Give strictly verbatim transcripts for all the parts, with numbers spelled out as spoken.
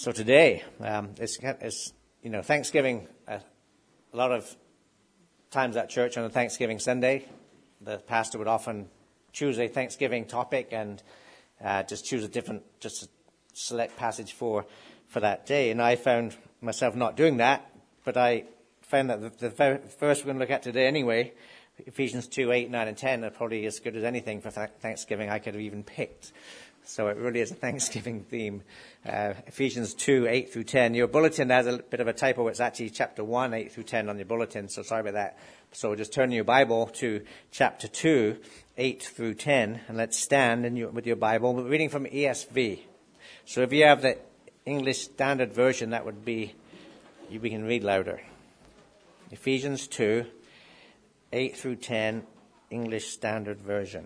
So today, um, it's, it's, you know, Thanksgiving, uh, a lot of times at church on a Thanksgiving Sunday, the pastor would often choose a Thanksgiving topic and uh, just choose a different, just a select passage for, for that day. And I found myself not doing that, but I found that the, the verse we're going to look at today anyway, Ephesians two, eight, nine, and ten, are probably as good as anything for th- Thanksgiving I could have even picked. So it really is a Thanksgiving theme. Uh, Ephesians two, eight through ten. Your bulletin has a bit of a typo. It's actually chapter one, eight through ten on your bulletin. So sorry about that. So just turn your Bible to chapter two, eight through ten. And let's stand in your, with your Bible. We're reading from E S V. So if you have the English Standard Version, that would be, we can read louder. Ephesians two, eight through ten, English Standard Version.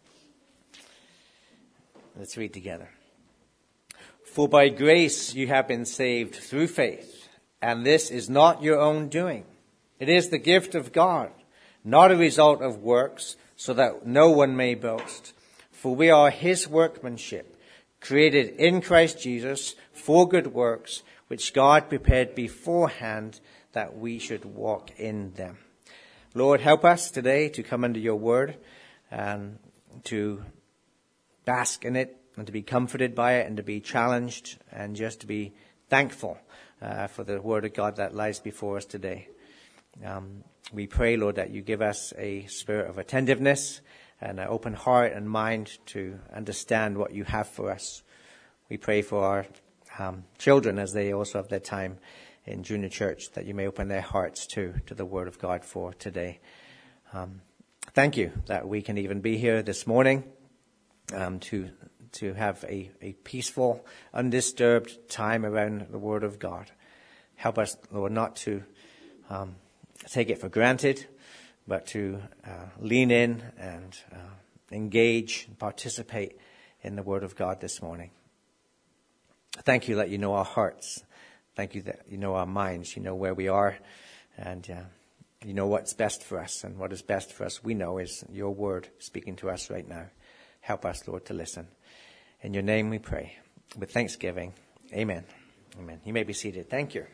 Let's read together. For by grace you have been saved through faith, and this is not your own doing. It is the gift of God, not a result of works, so that no one may boast. For we are his workmanship, created in Christ Jesus for good works, which God prepared beforehand that we should walk in them. Lord, help us today to come under your word and to bask in it and to be comforted by it and to be challenged and just to be thankful uh, for the word of God that lies before us today. Um, we pray, Lord, that you give us a spirit of attentiveness and an open heart and mind to understand what you have for us. We pray for our um, children as they also have their time in junior church, that you may open their hearts to, to the word of God for today. Um, thank you that we can even be here this morning um, to to have a, a peaceful, undisturbed time around the word of God. Help us, Lord, not to um, take it for granted, but to uh, lean in and uh, engage and participate in the word of God this morning. Thank you that you know our hearts. Thank you that you know our minds. You know where we are, and uh, you know what's best for us. And what is best for us, we know, is your word speaking to us right now. Help us, Lord, to listen. In your name we pray. With thanksgiving, amen. Amen. You may be seated. Thank you.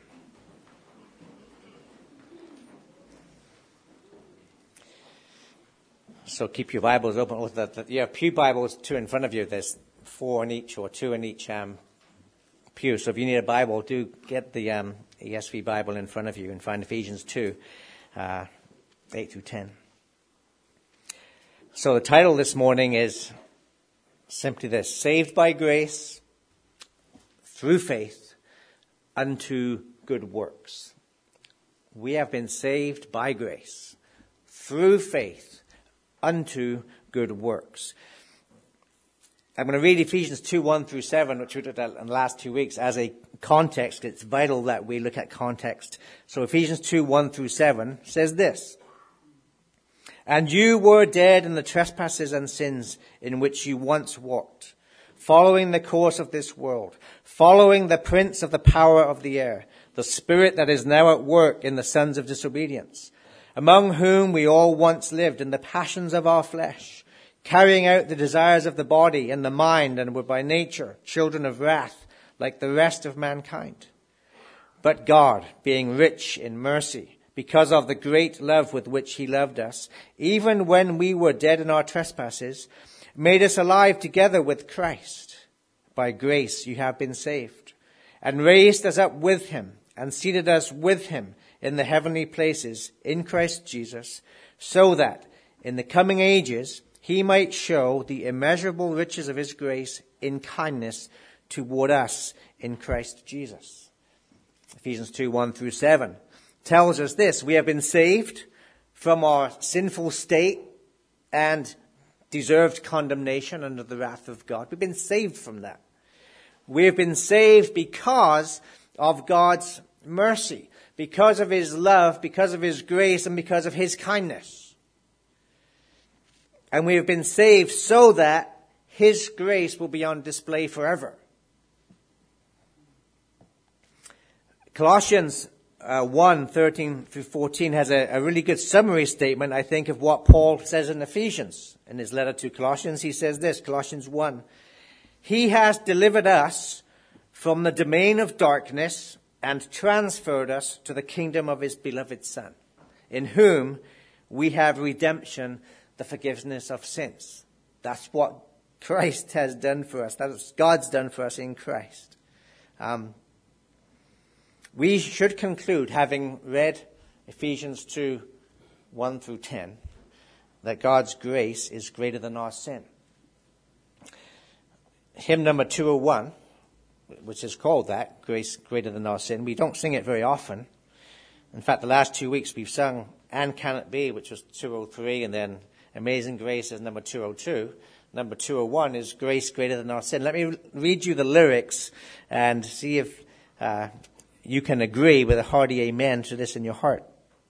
So keep your Bibles open. You have pew Bibles, two in front of you. There's four in each, or two in each um, pew. So if you need a Bible, do get the um, E S V Bible in front of you and find Ephesians two, uh, eight through ten. So the title this morning is simply this: saved by grace, through faith, unto good works. We have been saved by grace, through faith, unto good works. I'm going to read Ephesians two, one through seven, which we looked at in the last two weeks, as a context. It's vital that we look at context. So Ephesians two, one through seven says this: And you were dead in the trespasses and sins in which you once walked, following the course of this world, following the prince of the power of the air, the spirit that is now at work in the sons of disobedience, among whom we all once lived in the passions of our flesh, carrying out the desires of the body and the mind, and were by nature children of wrath, like the rest of mankind. But God, being rich in mercy, because of the great love with which he loved us, even when we were dead in our trespasses, made us alive together with Christ. By grace you have been saved, and raised us up with him, and seated us with him in the heavenly places in Christ Jesus, so that in the coming ages he might show the immeasurable riches of his grace in kindness toward us in Christ Jesus. Ephesians two, one through seven tells us this: we have been saved from our sinful state and deserved condemnation under the wrath of God. We've been saved from that. We have been saved because of God's mercy, because of his love, because of his grace, and because of his kindness. And we have been saved so that his grace will be on display forever. Colossians uh, one, thirteen through fourteen has a, a really good summary statement, I think, of what Paul says in Ephesians. In his letter to Colossians, he says this, Colossians one, He has delivered us from the domain of darkness and transferred us to the kingdom of his beloved Son, in whom we have redemption, the forgiveness of sins. That's what Christ has done for us. That's what God's done for us in Christ. Um, we should conclude, having read Ephesians two, one through ten, that God's grace is greater than our sin. Hymn number two oh one, which is called that, Grace Greater Than Our Sin. We don't sing it very often. In fact, the last two weeks we've sung And Can It Be, which was two oh three, and then Amazing Grace is number two oh two. Number two oh one is Grace Greater Than Our Sin. Let me read you the lyrics and see if uh, you can agree with a hearty amen to this in your heart.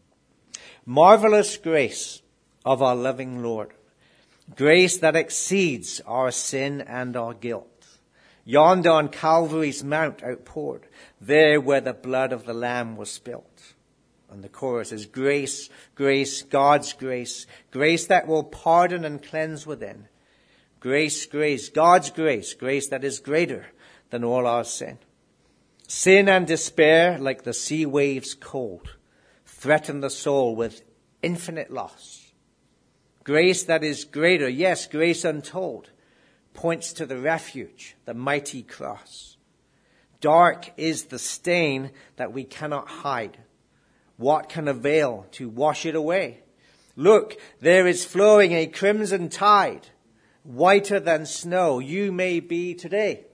Marvelous grace of our loving Lord, grace that exceeds our sin and our guilt. Yonder on Calvary's mount outpoured, there where the blood of the Lamb was spilt. And the chorus is grace, grace, God's grace, grace that will pardon and cleanse within. Grace, grace, God's grace, grace that is greater than all our sin. Sin and despair, like the sea waves cold, threaten the soul with infinite loss. Grace that is greater, yes, grace untold, points to the refuge, the mighty cross. Dark is the stain that we cannot hide. What can avail to wash it away? Look, there is flowing a crimson tide, whiter than snow you may be today.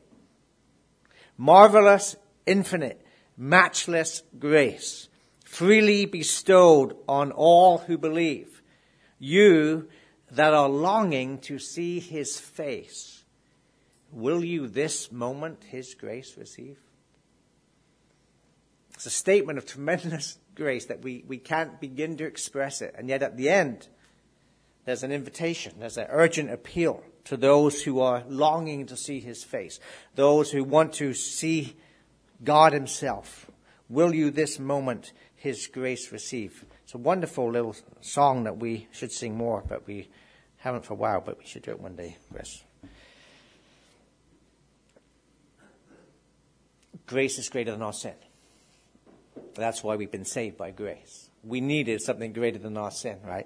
Marvelous, infinite, matchless grace, freely bestowed on all who believe. You that are longing to see his face, will you this moment his grace receive? It's a statement of tremendous grace that we, we can't begin to express it. And yet at the end, there's an invitation, there's an urgent appeal to those who are longing to see his face, those who want to see God himself. Will you this moment his grace receive? It's a wonderful little song that we should sing more, but we haven't for a while, but we should do it one day, Chris. Grace is greater than our sin. That's why we've been saved by grace. We needed something greater than our sin, right?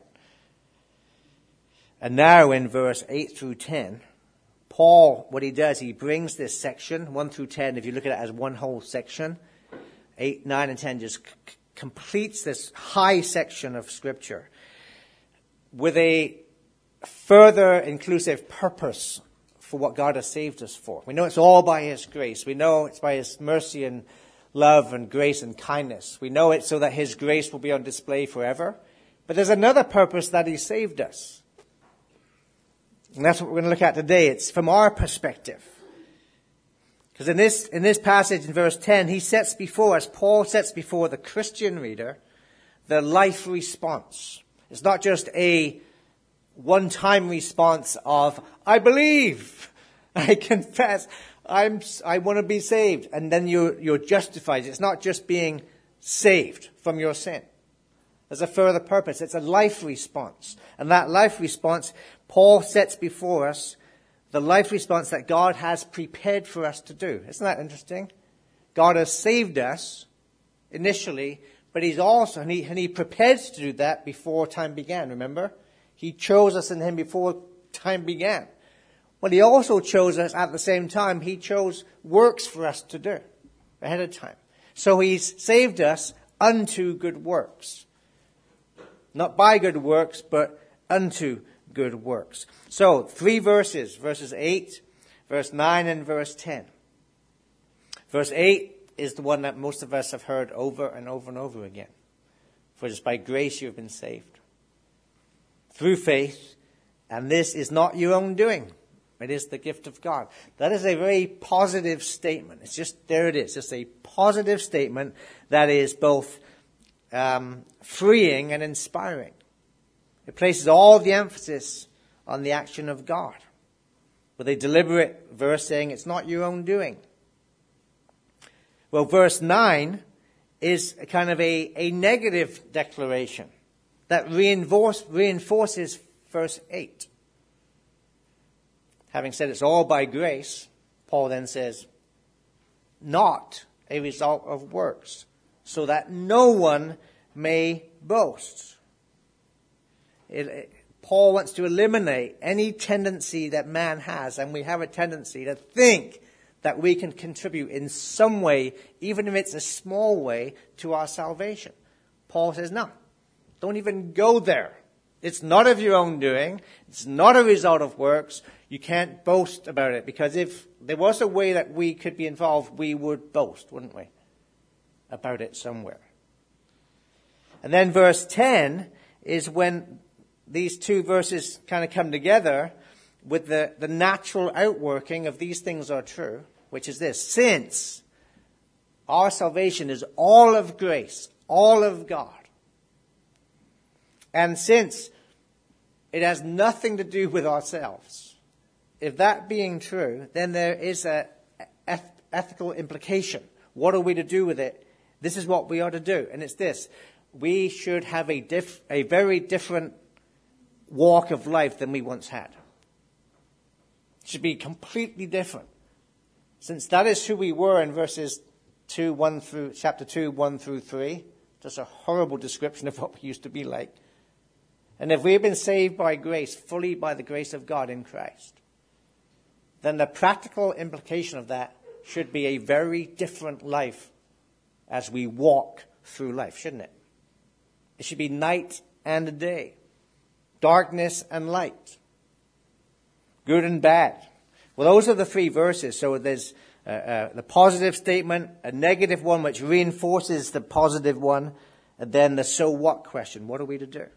And now in verse eight through ten, Paul, what he does, he brings this section, one through ten, if you look at it as one whole section, eight, nine, and ten just c- completes this high section of Scripture with a further inclusive purpose for what God has saved us for. We know it's all by his grace. We know it's by his mercy and love and grace and kindness. We know it so that his grace will be on display forever. But there's another purpose that he saved us. And that's what we're going to look at today. It's from our perspective. Because in this, in this passage in verse ten, he sets before us, Paul sets before the Christian reader, the life response. It's not just a one-time response of, I believe, I confess, I'm, I want to be saved. And then you're, you're justified. It's not just being saved from your sin. There's a further purpose. It's a life response. And that life response, Paul sets before us the life response that God has prepared for us to do. Isn't that interesting? God has saved us initially, but he's also, and he, and he prepared to do that before time began, remember? He chose us in him before time began. Well, he also chose us at the same time. He chose works for us to do ahead of time. So he's saved us unto good works. Not by good works, but unto good works. So, three verses, verses eight, verse nine, and verse ten. Verse eight is the one that most of us have heard over and over and over again. For it is by grace you have been saved, through faith, and this is not your own doing. It is the gift of God. That is a very positive statement. It's just, there it is. It's a positive statement that is both um, freeing and inspiring. It places all the emphasis on the action of God, with a deliberate verse saying it's not your own doing. Well, verse nine is a kind of a, a negative declaration that reinforce, reinforces verse eight. Having said it's all by grace, Paul then says, not a result of works, so that no one may boast. It, it, Paul wants to eliminate any tendency that man has, and we have a tendency to think that we can contribute in some way, even if it's a small way, to our salvation. Paul says, no, don't even go there. It's not of your own doing. It's not a result of works. You can't boast about it, because if there was a way that we could be involved, we would boast, wouldn't we, about it somewhere. And then verse ten is when these two verses kind of come together with the, the natural outworking of these things are true, which is this: since our salvation is all of grace, all of God, and since it has nothing to do with ourselves, if that being true, then there is a eth- ethical implication. What are we to do with it? This is what we are to do, and it's this: we should have a diff- a very different walk of life than we once had. It should be completely different, since that is who we were in verses two, one through chapter two, one through three. Just a horrible description of what we used to be like. And if we have been saved by grace, fully by the grace of God in Christ, then the practical implication of that should be a very different life as we walk through life, shouldn't it? It should be night and day, darkness and light, good and bad. Well, those are the three verses. So there's uh, uh, the positive statement, a negative one which reinforces the positive one, and then the so what question. What are we to do?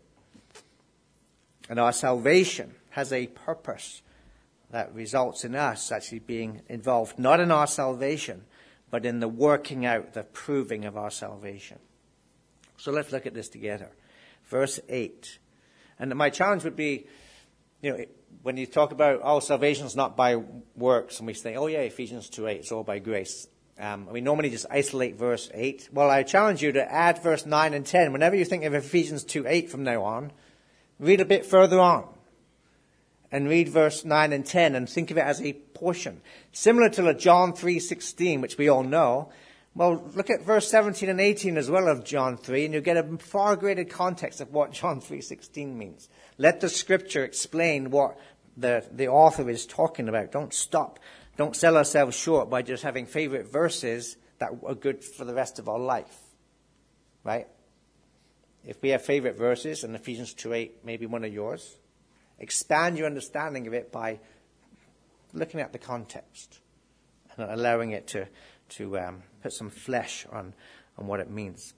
And our salvation has a purpose that results in us actually being involved, not in our salvation, but in the working out, the proving of our salvation. So let's look at this together. Verse eight. And my challenge would be, you know, when you talk about, oh, salvation is not by works, and we say, oh yeah, Ephesians two eight, it's all by grace. Um, we normally just isolate verse eight. Well, I challenge you to add verse nine and ten. Whenever you think of Ephesians two eight from now on, read a bit further on. And read verse nine and ten and think of it as a portion. Similar to John three sixteen, which we all know. Well, look at verse seventeen and eighteen as well of John three, and you'll get a far greater context of what John three sixteen means. Let the scripture explain what the, the author is talking about. Don't stop. Don't sell ourselves short by just having favorite verses that are good for the rest of our life. Right? If we have favorite verses, and Ephesians two eight may be one of yours, expand your understanding of it by looking at the context and allowing it to, to um, put some flesh on, on what it means.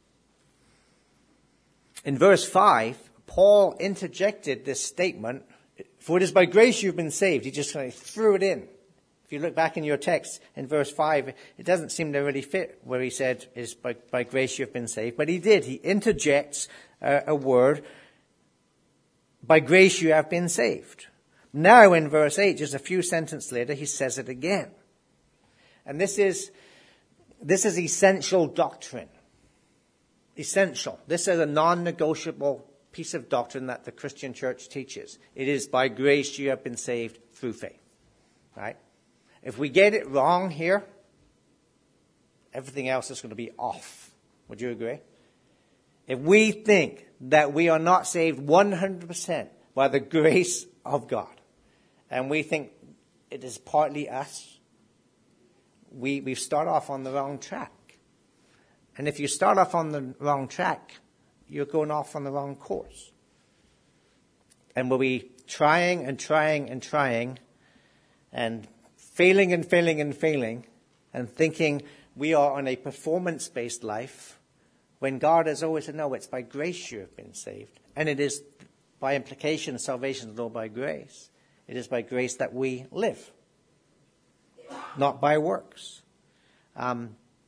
In verse five, Paul interjected this statement, for it is by grace you've been saved. He just kind of threw it in. If you look back in your text in verse five, it doesn't seem to really fit where he said, is by, by grace you've been saved. But he did. He interjects uh, a word, by grace you have been saved. Now in verse eight, just a few sentences later, he says it again. And this is, this is essential doctrine. Essential. This is a non-negotiable piece of doctrine that the Christian church teaches. It is by grace you have been saved through faith. Right? If we get it wrong here, everything else is going to be off. Would you agree? If we think that we are not saved one hundred percent by the grace of God, and we think it is partly us, we, we start off on the wrong track. And if you start off on the wrong track, you're going off on the wrong course. And we'll be trying and trying and trying and failing and failing and failing and thinking we are on a performance-based life when God has always said, no, it's by grace you have been saved. And it is by implication, salvation is all by grace. It is by grace that we live, not by works. Um,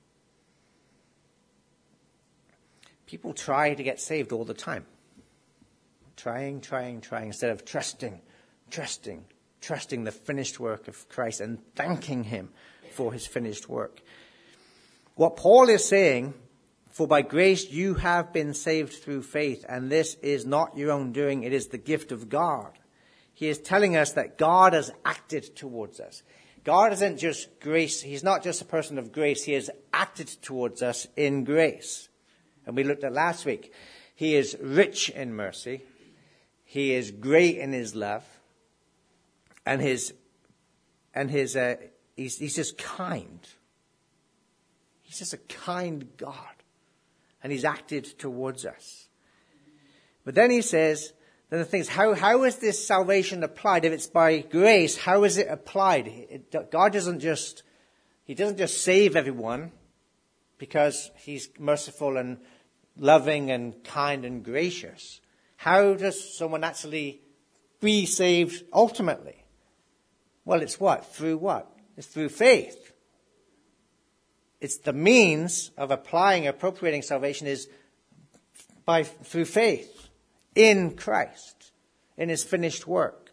people try to get saved all the time. Trying, trying, trying, instead of trusting, trusting, trusting the finished work of Christ and thanking him for his finished work. What Paul is saying, for by grace you have been saved through faith, and this is not your own doing, it is the gift of God. He is telling us that God has acted towards us. God isn't just grace. He's not just a person of grace. He has acted towards us in grace. And we looked at last week. He is rich in mercy. He is great in his love. And his, and his, uh, he's, he's just kind. He's just a kind God. And he's acted towards us. But then he says, then the thing is, how, how is this salvation applied? If it's by grace, how is it applied? It, God doesn't just, he doesn't just save everyone because he's merciful and loving and kind and gracious. How does someone actually be saved ultimately? Well, it's what? Through what? It's through faith. It's the means of applying, appropriating salvation is by through faith in Christ, in his finished work.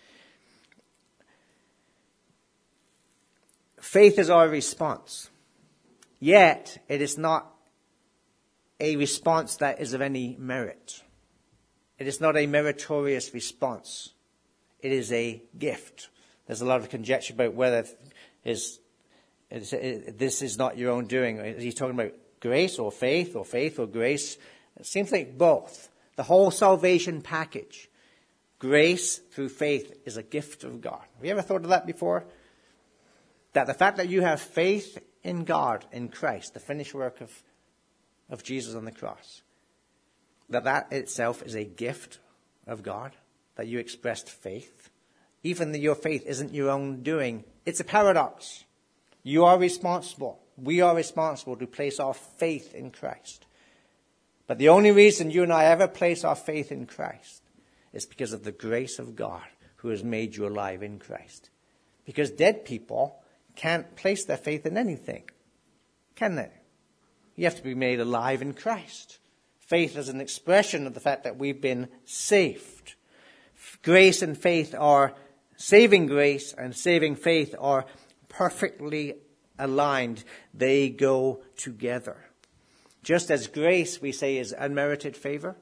Faith is our response. Yet, it is not a response that is of any merit. It is not a meritorious response. It is a gift. There's a lot of conjecture about whether is, is, is, this is not your own doing. Is he talking about grace or faith or faith or grace? It seems like both. The whole salvation package, grace through faith, is a gift of God. Have you ever thought of that before? That the fact that you have faith in God, in Christ, the finished work of, of Jesus on the cross, that that itself is a gift of God, that you expressed faith. Even though your faith isn't your own doing, it's a paradox. You are responsible. We are responsible to place our faith in Christ. But the only reason you and I ever place our faith in Christ is because of the grace of God who has made you alive in Christ. Because dead people can't place their faith in anything, can they? You have to be made alive in Christ. Faith is an expression of the fact that we've been saved. Grace and faith are, saving grace and saving faith are perfectly aligned. They go together. Just as grace, we say, is unmerited favor,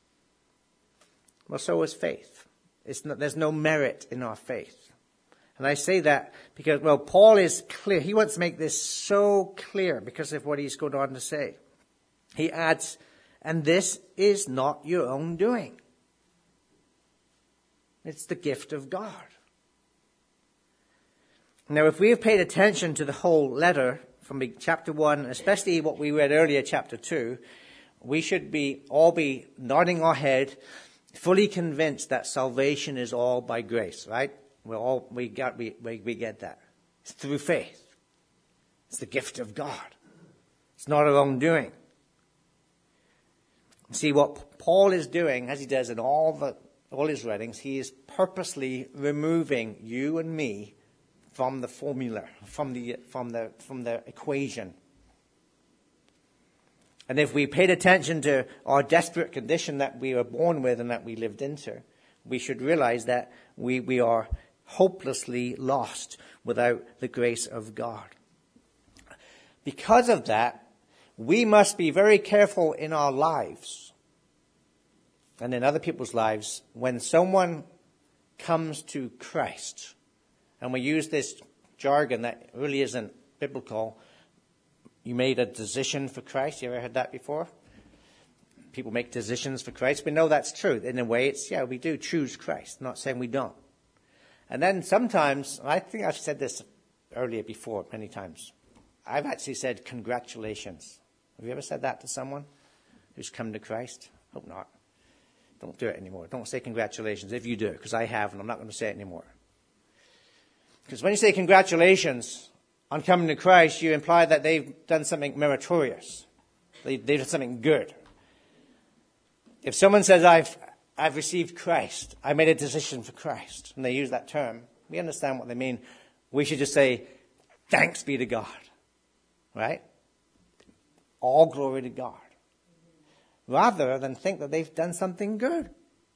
well, so is faith. It's not, there's no merit in our faith. And I say that because, well, Paul is clear. He wants to make this so clear because of what he's going on to say. He adds, and this is not your own doing. It's the gift of God. Now, if we have paid attention to the whole letter, from chapter one, especially what we read earlier, chapter two, we should be all be nodding our head, fully convinced that salvation is all by grace, right? We're all, we got, we, we, we get that. It's through faith. It's the gift of God. It's not our own doing. See, what Paul is doing, as he does in all the, all his writings, he is purposely removing you and me from the formula, from the, from the, from the equation. And if we paid attention to our desperate condition that we were born with and that we lived into, we should realize that we, we are hopelessly lost without the grace of God. Because of that, we must be very careful in our lives and in other people's lives when someone comes to Christ. And we use this jargon that really isn't biblical. You made a decision for Christ. You ever heard that before? People make decisions for Christ. We know that's true. In a way, it's, yeah, we do choose Christ. I'm not saying we don't. And then sometimes, I think I've said this earlier before many times. I've actually said congratulations. Have you ever said that to someone who's come to Christ? Hope not. Don't do it anymore. Don't say congratulations if you do, because I have, and I'm not going to say it anymore. Because when you say congratulations on coming to Christ, you imply that they've done something meritorious. They, they've done something good. If someone says, I've, I've received Christ, I made a decision for Christ, and they use that term, we understand what they mean. We should just say, thanks be to God. Right? All glory to God. Rather than think that they've done something good.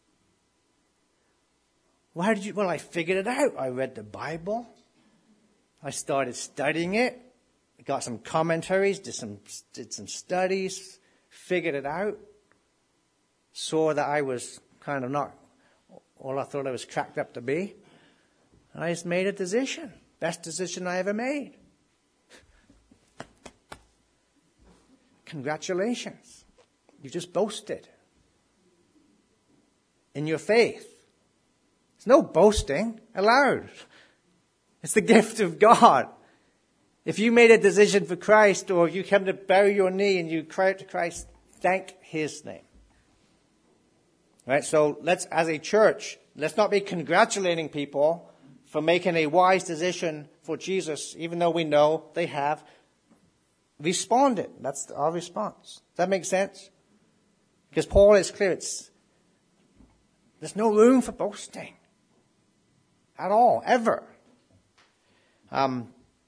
Why did you? Well, I figured it out. I read the Bible. I started studying it. Got some commentaries, did some, did some studies, figured it out. Saw that I was kind of not all I thought I was cracked up to be. And I just made a decision. best decision I ever made. Congratulations. You just boasted in your faith. There's no boasting allowed. It's the gift of God. If you made a decision for Christ, or you come to bow your knee and you cry out to Christ, thank his name. Right? So let's, as a church, let's not be congratulating people for making a wise decision for Jesus, even though we know they have responded. That's our response. Does that make sense? Because Paul is clear. It's, there's no room for boasting at all, ever. Um,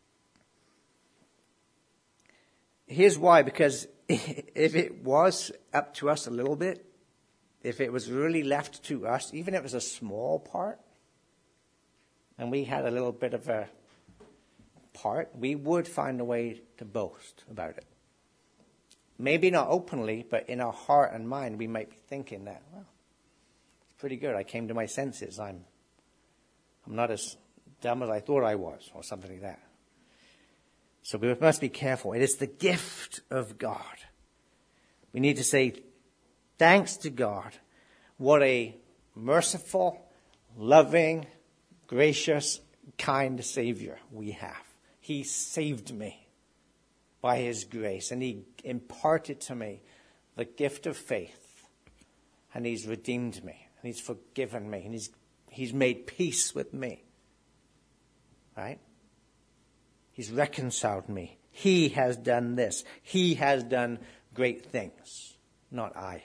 here's why. Because if it was up to us a little bit, if it was really left to us, even if it was a small part, and we had a little bit of a part, we would find a way to boast about it. Maybe not openly, but in our heart and mind, we might be thinking that, well, it's pretty good. I came to my senses. I'm, I'm not as dumb as I thought I was, or something like that. So we must be careful. It is the gift of God. We need to say, thanks to God. What a merciful, loving, gracious, kind Savior we have. He saved me by his grace, and he imparted to me the gift of faith, and he's redeemed me, and he's forgiven me, and he's, he's made peace with me. Right? He's reconciled me. He has done this. He has done great things, not I.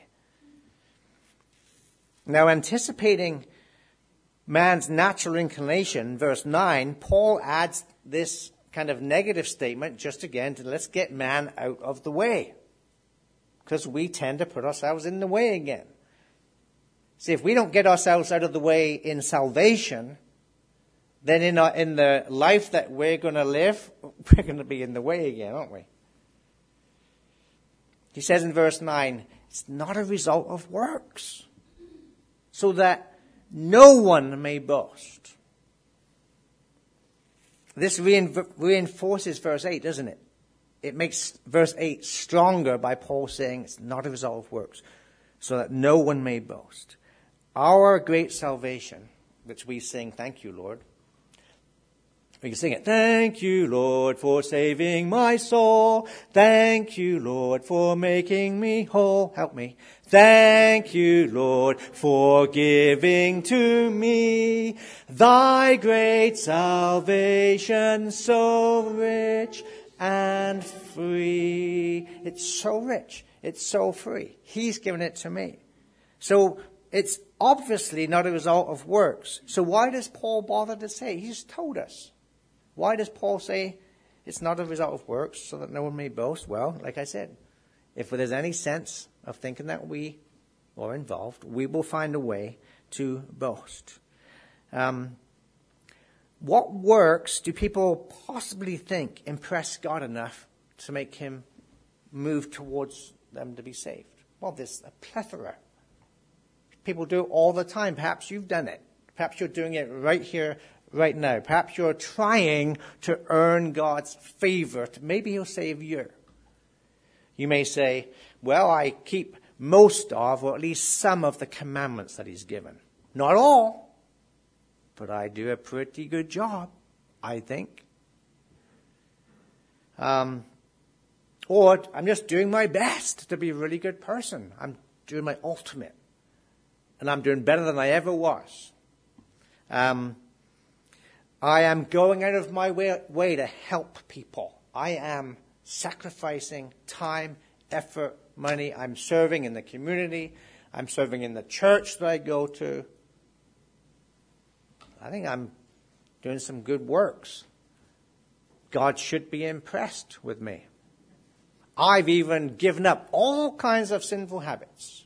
Now, anticipating man's natural inclination, verse nine, Paul adds this kind of negative statement just again to let's get man out of the way. Because we tend to put ourselves in the way again. See, if we don't get ourselves out of the way in salvation, then in, our, in the life that we're going to live, we're going to be in the way again, aren't we? He says in verse nine, it's not a result of works, so that no one may boast. This reinforces verse eight, doesn't it? It makes verse eight stronger by Paul saying it's not a result of works, so that no one may boast. Our great salvation, which we sing, thank you, Lord. We can sing it. Thank you, Lord, for saving my soul. Thank you, Lord, for making me whole. Help me. Thank you, Lord, for giving to me thy great salvation, so rich and free. It's so rich. It's so free. He's given it to me. So it's obviously not a result of works. So why does Paul bother to say? He's told us. Why does Paul say it's not a result of works so that no one may boast? Well, like I said, if there's any sense of thinking that we are involved, we will find a way to boast. Um, what works do people possibly think impress God enough to make him move towards them to be saved? Well, there's a plethora. People do it all the time. Perhaps you've done it. Perhaps you're doing it right here, right now. Perhaps you're trying to earn God's favor. Maybe he'll save you. You may say, well, I keep most of, or at least some of the commandments that he's given. Not all, but I do a pretty good job, I think. Um, or I'm just doing my best to be a really good person. I'm doing my ultimate. And I'm doing better than I ever was. Um, I am going out of my way, way to help people. I am sacrificing time, effort, money. I'm serving in the community. I'm serving in the church that I go to. I think I'm doing some good works. God should be impressed with me. I've even given up all kinds of sinful habits.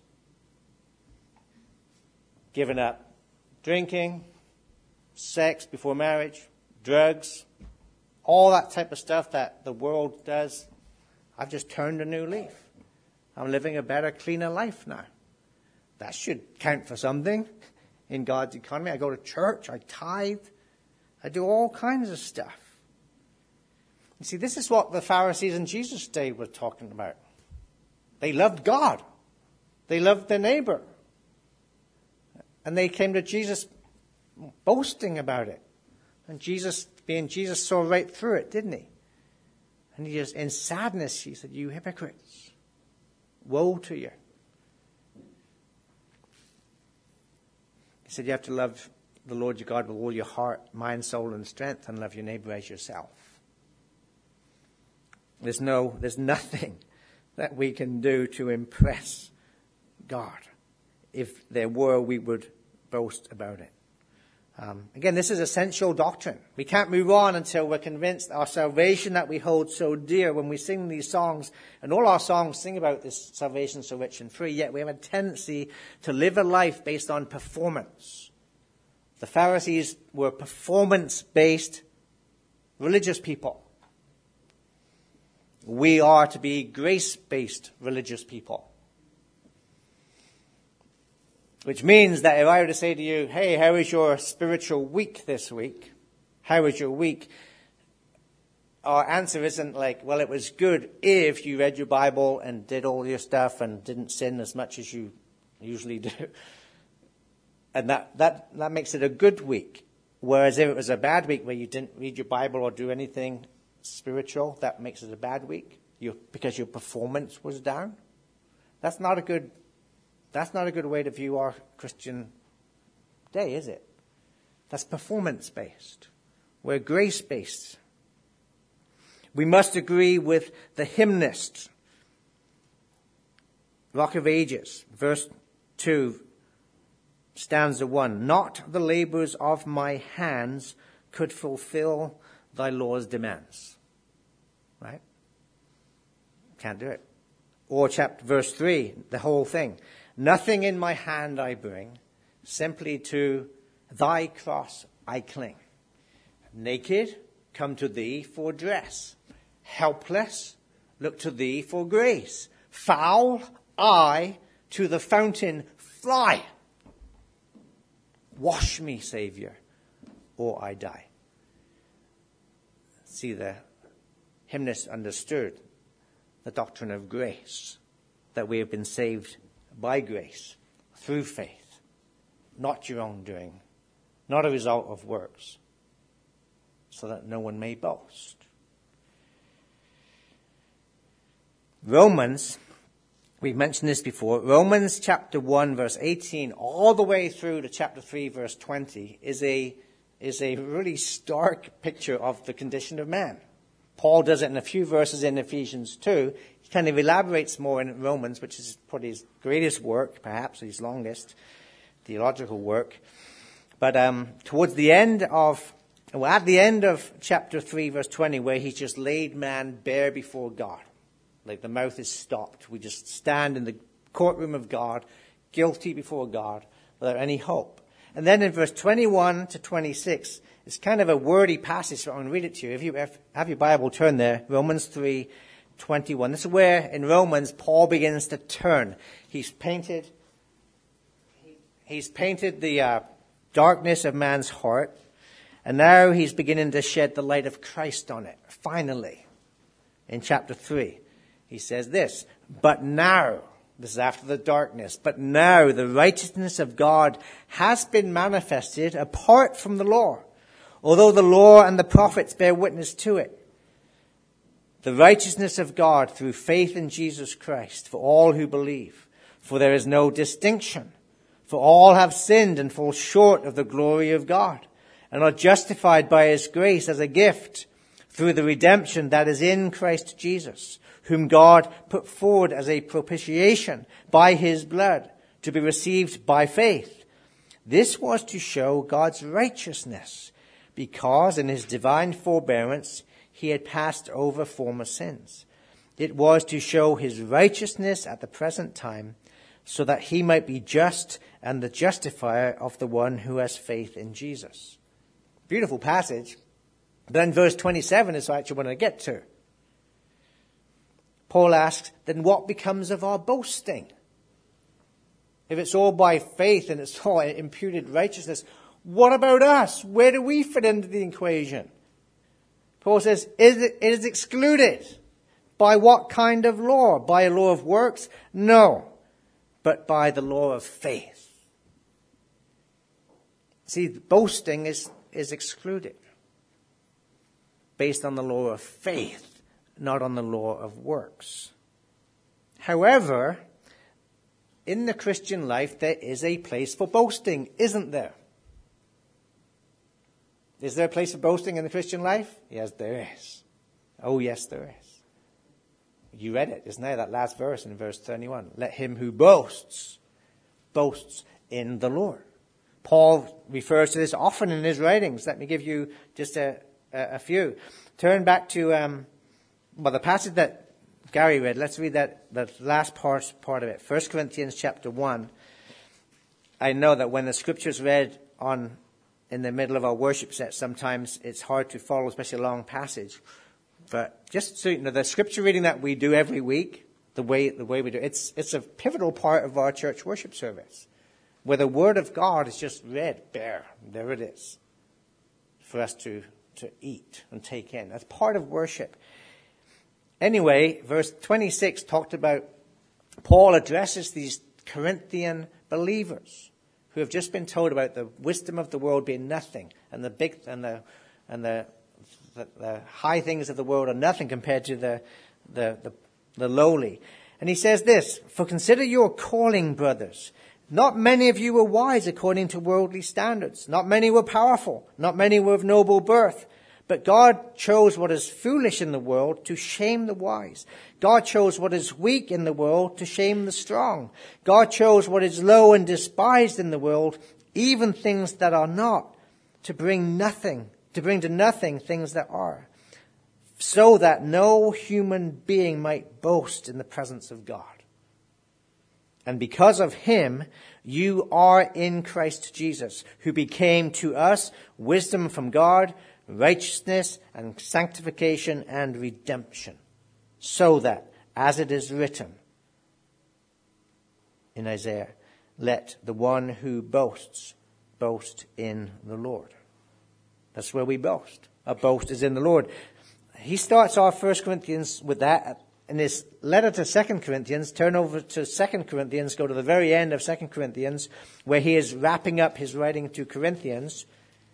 Given up drinking, sex before marriage, drugs, all that type of stuff that the world does. I've just turned a new leaf. I'm living a better, cleaner life now. That should count for something in God's economy. I go to church, I tithe, They do all kinds of stuff. You see, this is what the Pharisees in Jesus' day were talking about. They loved God. They loved their neighbor. And they came to Jesus boasting about it. And Jesus, being Jesus, saw right through it, didn't he? And he just, in sadness, he said, "You hypocrites, woe to you." He said, you have to love the Lord your God with all your heart, mind, soul, and strength, and love your neighbor as yourself. There's no, there's nothing that we can do to impress God. If there were, we would boast about it. Um, again, this is essential doctrine. We can't move on until we're convinced our salvation that we hold so dear. When we sing these songs, and all our songs sing about this salvation so rich and free, yet we have a tendency to live a life based on performance. The Pharisees were performance-based religious people. We are to be grace-based religious people. Which means that if I were to say to you, hey, how was your spiritual week this week? How was your week? Our answer isn't like, well, it was good if you read your Bible and did all your stuff and didn't sin as much as you usually do. And that, that, that makes it a good week. Whereas if it was a bad week where you didn't read your Bible or do anything spiritual, that makes it a bad week you, because your performance was down. That's not a good That's not a good way to view our Christian day, is it? That's performance-based. We're grace-based. We must agree with the hymnist, Rock of Ages, verse two, stanza one. Not the labors of my hands could fulfill thy law's demands. Right? Can't do it. Or chapter verse three, the whole thing. Nothing in my hand I bring, simply to thy cross I cling. Naked, come to thee for dress. Helpless, look to thee for grace. Foul, I to the fountain fly. Wash me, Savior, or I die. See, the hymnist understood the doctrine of grace, that we have been saved by grace, through faith, not your own doing, not a result of works, so that no one may boast. Romans, we've mentioned this before, Romans chapter one verse eighteen all the way through to chapter three verse twenty is a, is a really stark picture of the condition of man. Paul does it in a few verses in Ephesians two. He kind of elaborates more in Romans, which is probably his greatest work, perhaps his longest theological work. But um, towards the end of, well, at the end of chapter three, verse twenty, where he's just laid man bare before God, like the mouth is stopped. We just stand in the courtroom of God, guilty before God, without any hope. And then in verse twenty-one to twenty-six, it's kind of a wordy passage, so I'm going to read it to you. If you have your Bible, turn there. Romans three twenty-one. This is where, in Romans, Paul begins to turn. He's painted, he's painted the uh, darkness of man's heart, and now he's beginning to shed the light of Christ on it. Finally, in chapter three, he says this, but now, this is after the darkness, but now the righteousness of God has been manifested apart from the law, although the law and the prophets bear witness to it. The righteousness of God through faith in Jesus Christ for all who believe. For there is no distinction. For all have sinned and fall short of the glory of God, and are justified by his grace as a gift through the redemption that is in Christ Jesus, whom God put forward as a propitiation by his blood to be received by faith. This was to show God's righteousness, because in his divine forbearance he had passed over former sins. It was to show his righteousness at the present time, so that he might be just and the justifier of the one who has faith in Jesus. Beautiful passage. Then verse twenty-seven is what I actually want to get to. Paul asks, then what becomes of our boasting? If it's all by faith and it's all imputed righteousness, What about us? Where do we fit into the equation? Paul says, is it, it is excluded. By what kind of law? By a law of works? No, but by the law of faith. See, boasting is, is excluded based on the law of faith, not on the law of works. However, in the Christian life, there is a place for boasting, isn't there? Is there a place for boasting in the Christian life? Yes, there is. Oh, yes, there is. You read it, isn't there? That last verse in verse thirty-one. Let him who boasts, boasts in the Lord. Paul refers to this often in his writings. Let me give you just a, a, a few. Turn back to, um, well, the passage that Gary read. Let's read that, that last part, part of it. First Corinthians chapter one. I know that when the scripture's read on in the middle of our worship set, sometimes it's hard to follow, especially a long passage. But just so you know, the scripture reading that we do every week, the way the way we do it, it's it's a pivotal part of our church worship service, where the Word of God is just read, bare, there it is, for us to, to eat and take in. That's part of worship. Anyway, verse twenty-six talked about, Paul addresses these Corinthian believers who have just been told about the wisdom of the world being nothing, and the big and the and the the, the high things of the world are nothing compared to the, the the the lowly. And he says this: "For consider your calling, brothers. Not many of you were wise according to worldly standards. Not many were powerful. Not many were of noble birth. But God chose what is foolish in the world to shame the wise. God chose what is weak in the world to shame the strong. God chose what is low and despised in the world, even things that are not, to bring nothing, to bring to nothing things that are, so that no human being might boast in the presence of God. And because of him, you are in Christ Jesus, who became to us wisdom from God, righteousness and sanctification and redemption, so that, as it is written in Isaiah, let the one who boasts boast in the Lord." That's where we boast. Our boast is in the Lord. He starts off First Corinthians with that. In his letter to Second Corinthians, turn over to Second Corinthians, go to the very end of Second Corinthians, where he is wrapping up his writing to Corinthians.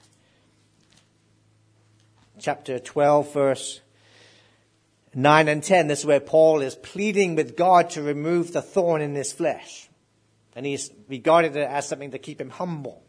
Chapter twelve, verse nine and ten. This is where Paul is pleading with God to remove the thorn in his flesh. And he's regarded it as something to keep him humble.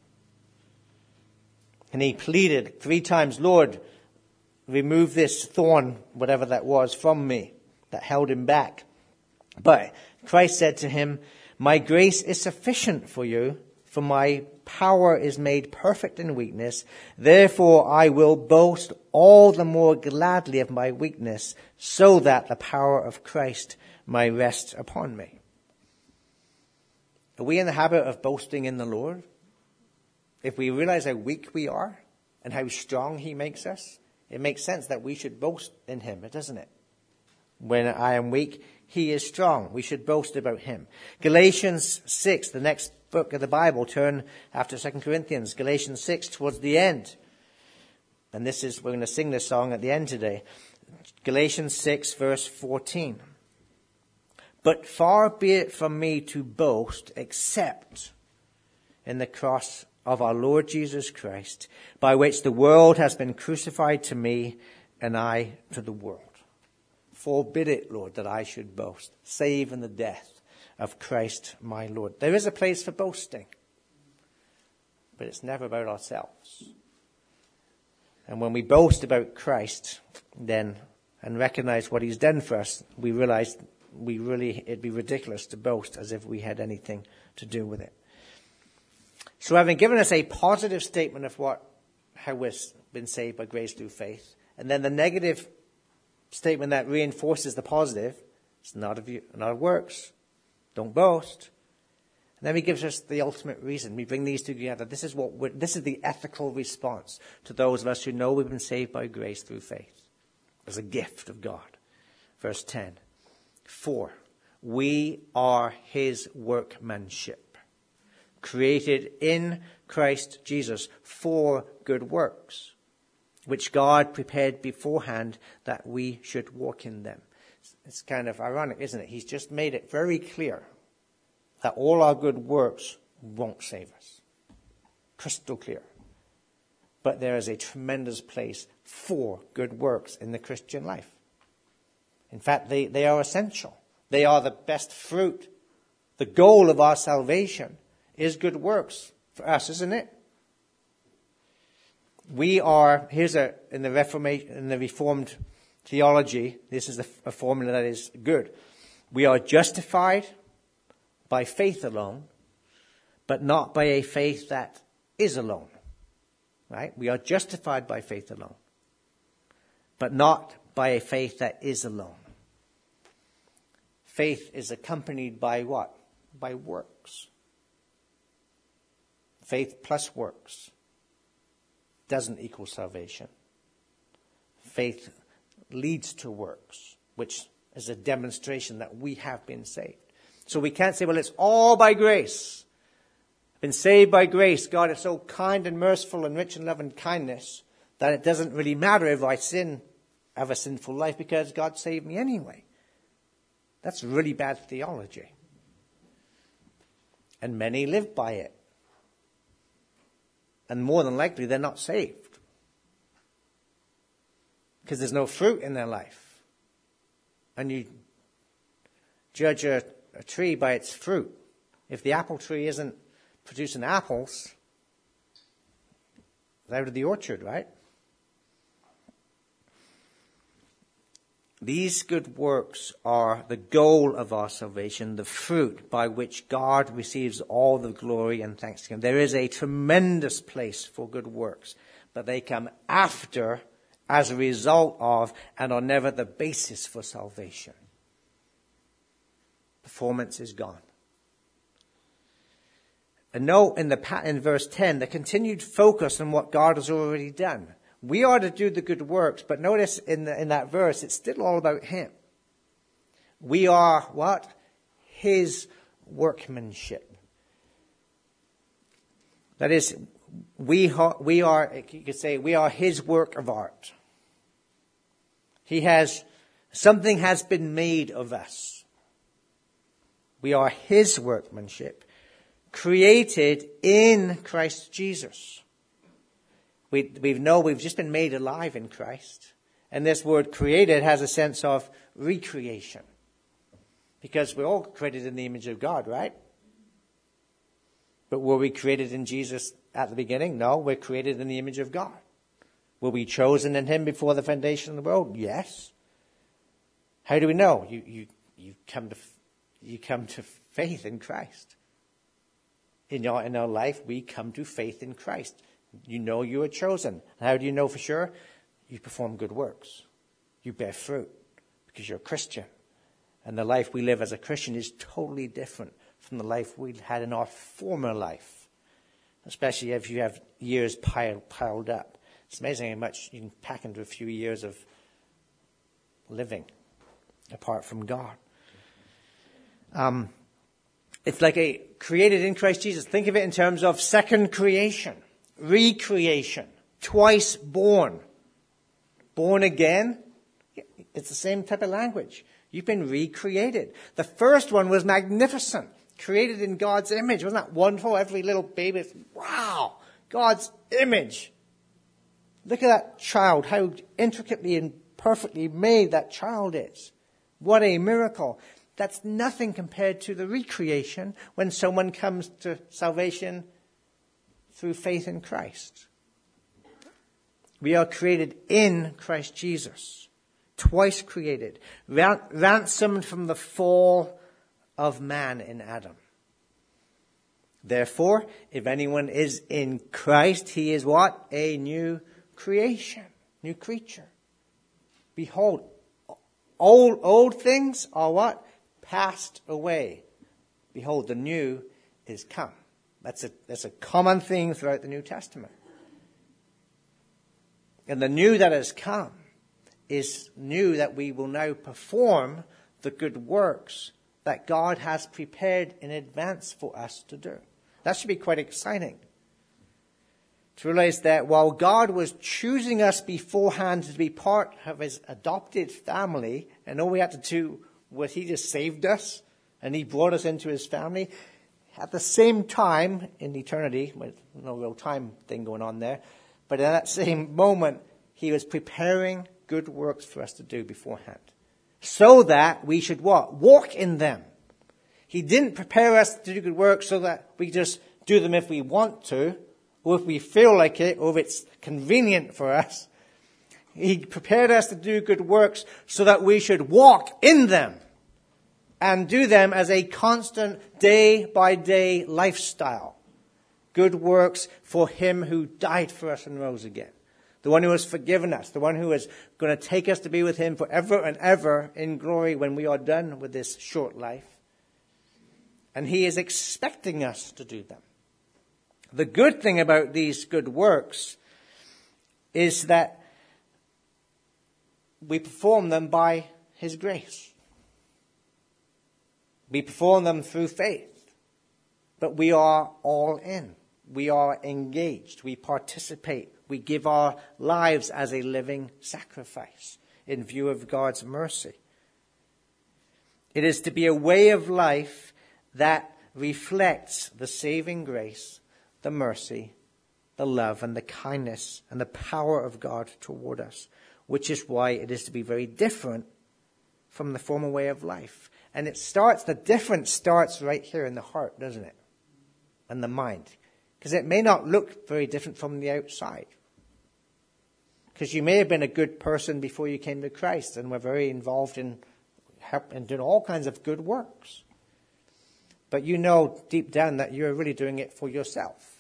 And he pleaded three times, "Lord, remove this thorn," whatever that was, "from me," that held him back. But Christ said to him, "My grace is sufficient for you, for my power is made perfect in weakness. Therefore I will boast all the more gladly of my weakness, so that the power of Christ may rest upon me." Are we in the habit of boasting in the Lord? If we realize how weak we are and how strong he makes us, it makes sense that we should boast in him, doesn't it? When I am weak, he is strong. We should boast about him. Galatians six, the next book of the Bible. Turn after Second Corinthians. Galatians six, towards the end. And this is, we're going to sing this song at the end today. Galatians six, verse fourteen. "But far be it from me to boast, except in the cross of our Lord Jesus Christ, by which the world has been crucified to me, and I to the world. Forbid it, Lord, that I should boast, save in the death of Christ my Lord." There is a place for boasting, but it's never about ourselves. And when we boast about Christ, then, and recognize what he's done for us, we realize we really, it'd be ridiculous to boast as if we had anything to do with it. So having given us a positive statement of what, how we've been saved by grace through faith, and then the negative statement that reinforces the positive, it's not of you, not of works. Don't boast. And then he gives us the ultimate reason. We bring these two together. This is what we're, this is the ethical response to those of us who know we've been saved by grace through faith, as a gift of God. Verse ten. "For we are his workmanship, created in Christ Jesus for good works, which God prepared beforehand that we should walk in them. It's kind of ironic, isn't it? He's just made it very clear that all our good works won't save us. Crystal clear. But there is a tremendous place for good works in the Christian life. In fact, they, they are essential. They are the best fruit. The goal of our salvation is good works for us, isn't it? We are, here's a, in the Reformation, in the Reformed theology, this is a, a formula that is good. We are justified by faith alone, but not by a faith that is alone. Right? We are justified by faith alone, but not by a faith that is alone. Faith is accompanied by what? By works. Faith plus works doesn't equal salvation. Faith leads to works, which is a demonstration that we have been saved. So we can't say, well, it's all by grace. I've been saved by grace. God is so kind and merciful and rich in love and kindness that it doesn't really matter if I sin, have a sinful life, because God saved me anyway. That's really bad theology. And many live by it. And more than likely, they're not saved. Because there's no fruit in their life. And you judge a, a tree by its fruit. If the apple tree isn't producing apples, it's out of the orchard, right? These good works are the goal of our salvation, the fruit by which God receives all the glory and thanks to him. There is a tremendous place for good works, but they come after, as a result of, and are never the basis for salvation. Performance is gone. And note in, the, in verse ten, the continued focus on what God has already done. We are to do the good works, but notice in, the, in that verse, it's still all about him. We are what? His workmanship. That is, we, ha, we are, you could say, we are his work of art. He has, something has been made of us. We are his workmanship, created in Christ Jesus. We, we know we've just been made alive in Christ. And this word created has a sense of recreation. Because we're all created in the image of God, right? But were we created in Jesus at the beginning? No, we're created in the image of God. Were we chosen in him before the foundation of the world? Yes. How do we know? You, you, you come to, you come to faith in Christ. In our, in our life, we come to faith in Christ. You know you are chosen. How do you know for sure? You perform good works. You bear fruit because you're a Christian. And the life we live as a Christian is totally different from the life we had in our former life. Especially if you have years piled, piled up. It's amazing how much you can pack into a few years of living apart from God. Um, it's like a created in Christ Jesus. Think of it in terms of second creation. Recreation, twice born, born again. It's the same type of language. You've been recreated. The first one was magnificent, created in God's image. Wasn't that wonderful? Every little baby, wow, God's image. Look at that child, how intricately and perfectly made that child is. What a miracle. That's nothing compared to the recreation when someone comes to salvation through faith in Christ. We are created in Christ Jesus. Twice created. Ran- ransomed from the fall of man in Adam. Therefore, if anyone is in Christ, he is what? A new creation. New creature. Behold, old, old things are what? Passed away. Behold, the new is come. That's a, that's a common theme throughout the New Testament. And the new that has come is new that we will now perform the good works that God has prepared in advance for us to do. That should be quite exciting. To realize that while God was choosing us beforehand to be part of his adopted family, and all we had to do was he just saved us, and he brought us into his family, at the same time in eternity, with no real time thing going on there, but in that same moment, he was preparing good works for us to do beforehand. So that we should what? Walk in them. He didn't prepare us to do good works so that we just do them if we want to, or if we feel like it, or if it's convenient for us. He prepared us to do good works so that we should walk in them and do them as a constant day-by-day lifestyle. Good works for him who died for us and rose again. The one who has forgiven us, the one who is going to take us to be with him forever and ever in glory when we are done with this short life. And he is expecting us to do them. The good thing about these good works is that we perform them by his grace. We perform them through faith. But we are all in. We are engaged. We participate. We give our lives as a living sacrifice in view of God's mercy. It is to be a way of life that reflects the saving grace, the mercy, the love, and the kindness, and the power of God toward us, which is why it is to be very different from the former way of life. And it starts, the difference starts right here in the heart, doesn't it? And the mind. Because it may not look very different from the outside. Because you may have been a good person before you came to Christ and were very involved in, in doing all kinds of good works. But you know deep down that you're really doing it for yourself.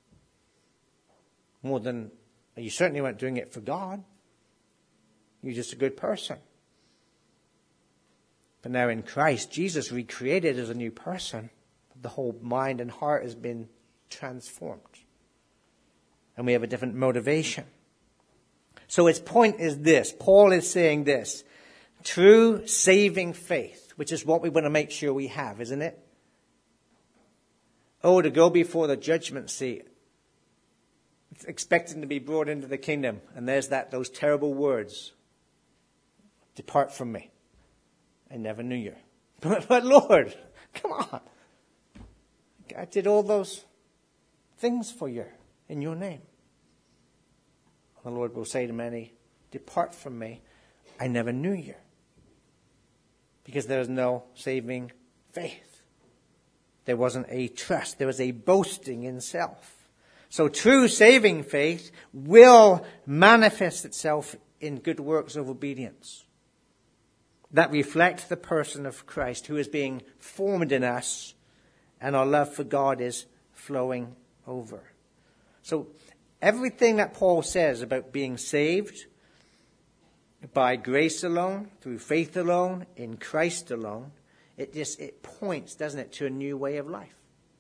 More than, you certainly weren't doing it for God. You're just a good person. But now in Christ, Jesus recreated as a new person. The whole mind and heart has been transformed. And we have a different motivation. So his point is this. Paul is saying this. True saving faith, which is what we want to make sure we have, isn't it? Oh, to go before the judgment seat, expecting to be brought into the kingdom. And there's that, those terrible words. Depart from me. I never knew you. But, but Lord, come on. I did all those things for you in your name. The Lord will say to many, depart from me. I never knew you. Because there is no saving faith. There wasn't a trust. There was a boasting in self. So true saving faith will manifest itself in good works of obedience that reflect the person of Christ who is being formed in us, and our love for God is flowing over. So everything that Paul says about being saved by grace alone, through faith alone, in Christ alone, it just, it points, doesn't it, to a new way of life.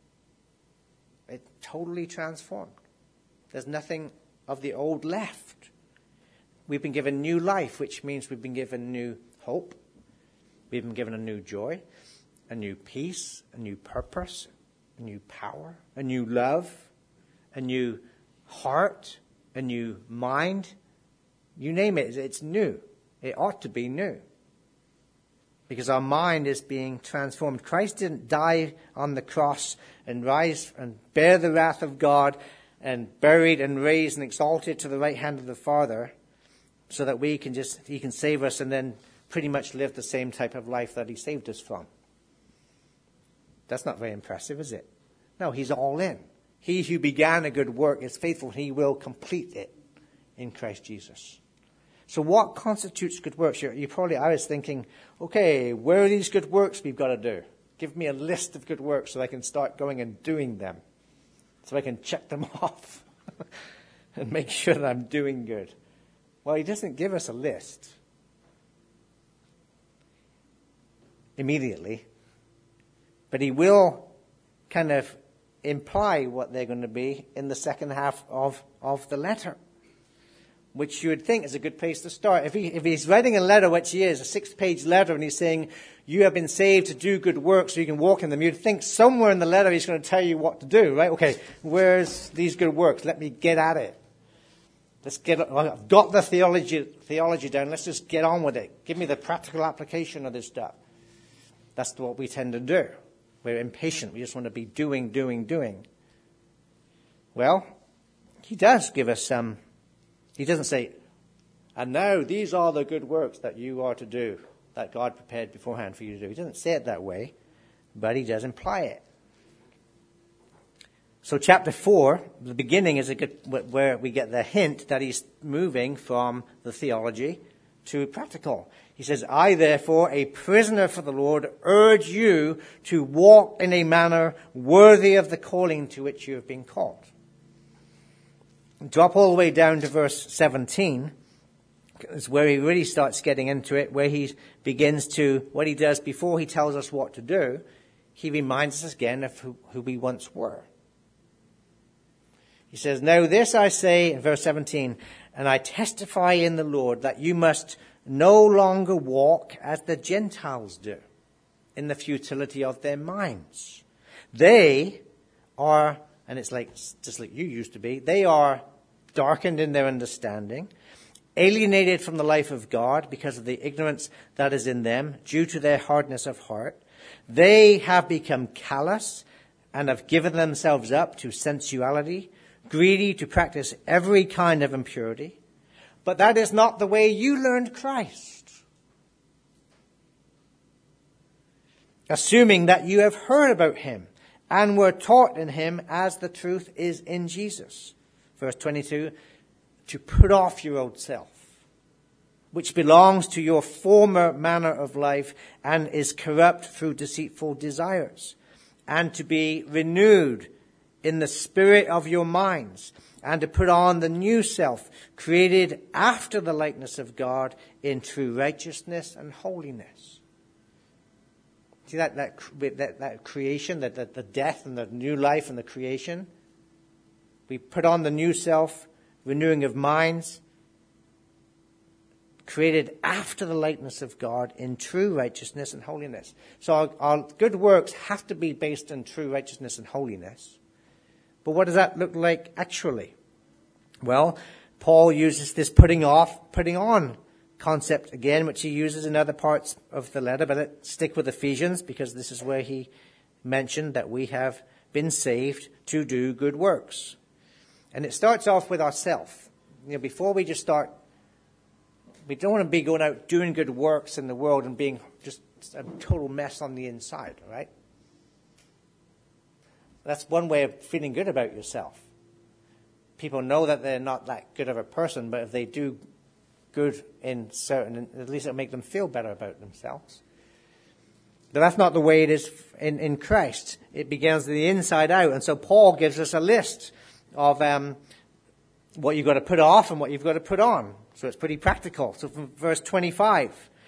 It's totally transformed. There's nothing of the old left. We've been given new life, which means we've been given new hope. We've been given a new joy, a new peace, a new purpose, a new power, a new love, a new heart, a new mind. You name it, it's new. It ought to be new. Because our mind is being transformed. Christ didn't die on the cross and rise and bear the wrath of God and buried and raised and exalted to the right hand of the Father so that we can just, he can save us and then pretty much live the same type of life that he saved us from. That's not very impressive, is it? No, he's all in. He who began a good work is faithful. He will complete it in Christ Jesus. So what constitutes good works? You, you probably, I was thinking, okay, where are these good works we've got to do? Give me a list of good works so I can start going and doing them. So I can check them off and make sure that I'm doing good. Well, he doesn't give us a list immediately, but he will kind of imply what they're going to be in the second half of, of the letter. which you would think is a good place to start. If, he, if he's writing a letter, which he is, a six-page letter, and he's saying, you have been saved to do good works so you can walk in them, you'd think somewhere in the letter he's going to tell you what to do, right? Okay, where's these good works? Let me get at it. Let's get, well, I've got the theology, theology down. Let's just get on with it. Give me the practical application of this stuff. That's what we tend to do. We're impatient. We just want to be doing, doing, doing. Well, he does give us some. He doesn't say, and now these are the good works that you are to do, that God prepared beforehand for you to do. He doesn't say it that way, but he does imply it. So chapter four, the beginning is a good, where we get the hint that he's moving from the theology to practical. He says, I therefore, a prisoner for the Lord, urge you to walk in a manner worthy of the calling to which you have been called. Drop all the way down to verse seventeen, is where he really starts getting into it, where he begins to, what he does before he tells us what to do, he reminds us again of who, who we once were. He says, now this I say, in verse seventeen, and I testify in the Lord that you must no longer walk as the Gentiles do, in the futility of their minds. They are, and it's like just like you used to be, they are darkened in their understanding, alienated from the life of God because of the ignorance that is in them due to their hardness of heart. They have become callous and have given themselves up to sensuality, greedy to practice every kind of impurity. But that is not the way you learned Christ. Assuming that you have heard about him and were taught in him as the truth is in Jesus. Verse twenty-two, to put off your old self, which belongs to your former manner of life and is corrupt through deceitful desires, and to be renewed in the spirit of your minds, and to put on the new self, created after the likeness of God in true righteousness and holiness. See that that that, that creation, that, that the death and the new life and the creation? We put on the new self, renewing of minds, created after the likeness of God in true righteousness and holiness. So our, our good works have to be based on true righteousness and holiness. But what does that look like actually? Well, Paul uses this putting off, putting on concept again, which he uses in other parts of the letter, but let's stick with Ephesians because this is where he mentioned that we have been saved to do good works. And it starts off with ourself. You know, before we just start, we don't want to be going out doing good works in the world and being just a total mess on the inside, right? That's one way of feeling good about yourself. People know that they're not that good of a person, but if they do good in certain, at least it'll make them feel better about themselves. But that's not the way it is in, in Christ. It begins the inside out. And so Paul gives us a list of um, what you've got to put off and what you've got to put on. So it's pretty practical. So from verse twenty-five.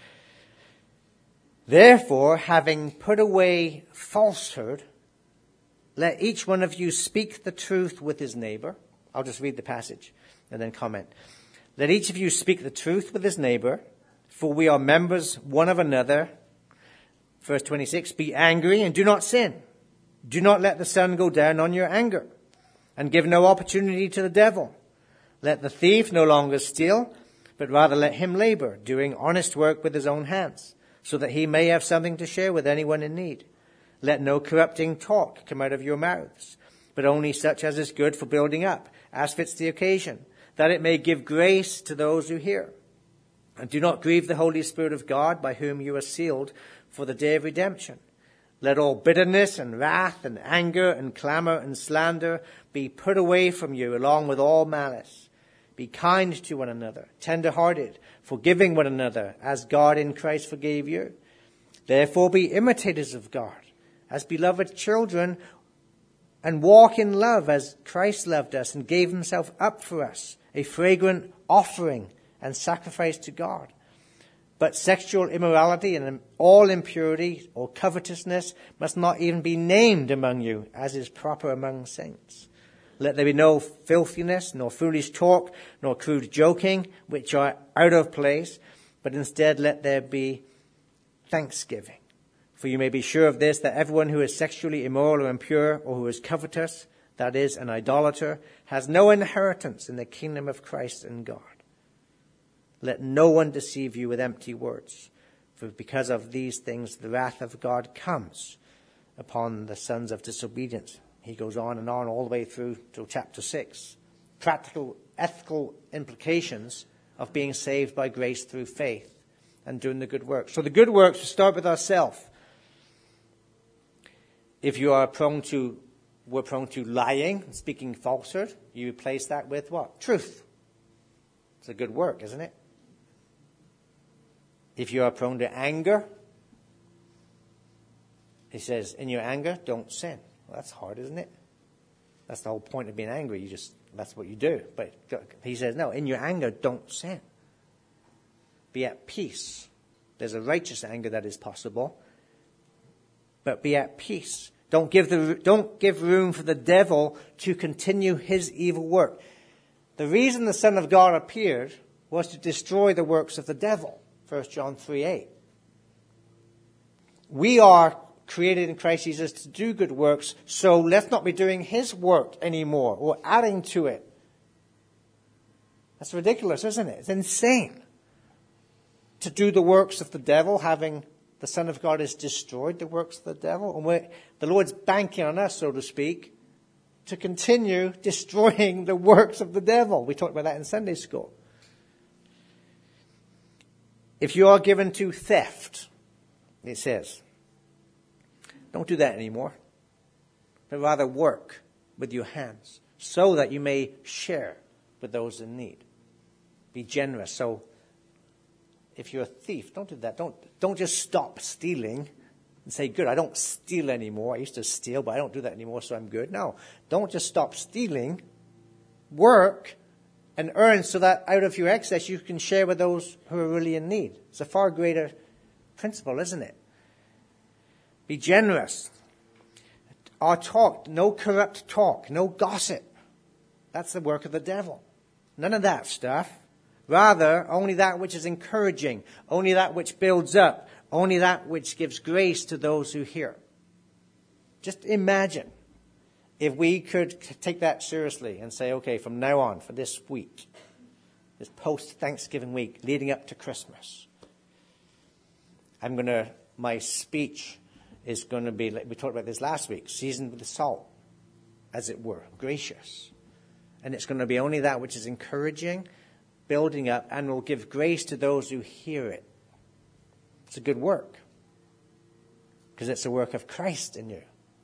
Therefore, having put away falsehood, let each one of you speak the truth with his neighbor. I'll just read the passage and then comment. Let each of you speak the truth with his neighbor, for we are members one of another. Verse twenty-six, be angry and do not sin. Do not let the sun go down on your anger, and give no opportunity to the devil. Let the thief no longer steal, but rather let him labor, doing honest work with his own hands, so that he may have something to share with anyone in need. Let no corrupting talk come out of your mouths, but only such as is good for building up, as fits the occasion, that it may give grace to those who hear. And do not grieve the Holy Spirit of God, by whom you are sealed for the day of redemption. Let all bitterness and wrath and anger and clamor and slander be put away from you, along with all malice. Be kind to one another, tender-hearted, forgiving one another, as God in Christ forgave you. Therefore be imitators of God, as beloved children, and walk in love as Christ loved us and gave himself up for us, a fragrant offering and sacrifice to God. But sexual immorality and all impurity or covetousness must not even be named among you, as is proper among saints. Let there be no filthiness, nor foolish talk, nor crude joking, which are out of place, but instead let there be thanksgiving. For you may be sure of this, that everyone who is sexually immoral or impure, or who is covetous, that is, an idolater, has no inheritance in the kingdom of Christ and God. Let no one deceive you with empty words, for because of these things the wrath of God comes upon the sons of disobedience. He goes on and on all the way through to chapter six. Practical, ethical implications of being saved by grace through faith and doing the good works. So the good works start with ourselves. If you are prone to, we're prone to lying, speaking falsehood, you replace that with what? Truth. It's a good work, isn't it? If you are prone to anger, he says, in your anger, don't sin. Well, that's hard, isn't it? That's the whole point of being angry. You just, that's what you do. But he says, no, in your anger, don't sin. Be at peace. There's a righteous anger that is possible. But be at peace. Don't give the, don't give room for the devil to continue his evil work. The reason the Son of God appeared was to destroy the works of the devil. First John three eight. We are created in Christ Jesus to do good works, so let's not be doing his work anymore or adding to it. That's ridiculous, isn't it? It's insane to do the works of the devil, having the Son of God has destroyed the works of the devil. And we're, the Lord's banking on us, so to speak, to continue destroying the works of the devil. We talked about that in Sunday school. If you are given to theft, it says, don't do that anymore, but rather work with your hands so that you may share with those in need. Be generous. So if you're a thief, don't do that. Don't, don't just stop stealing and say, good, I don't steal anymore. I used to steal, but I don't do that anymore, so I'm good. No, don't just stop stealing. Work and earn so that out of your excess you can share with those who are really in need. It's a far greater principle, isn't it? Be generous. Our talk, no corrupt talk, no gossip. That's the work of the devil. None of that stuff. Rather, only that which is encouraging, only that which builds up, only that which gives grace to those who hear. Just imagine if we could take that seriously and say, okay, from now on, for this week, this post-Thanksgiving week leading up to Christmas, I'm going to, my speech is going to be, like we talked about this last week, seasoned with the salt, as it were, gracious. And it's going to be only that which is encouraging, building up, and will give grace to those who hear it. It's a good work, because it's the work of Christ in you.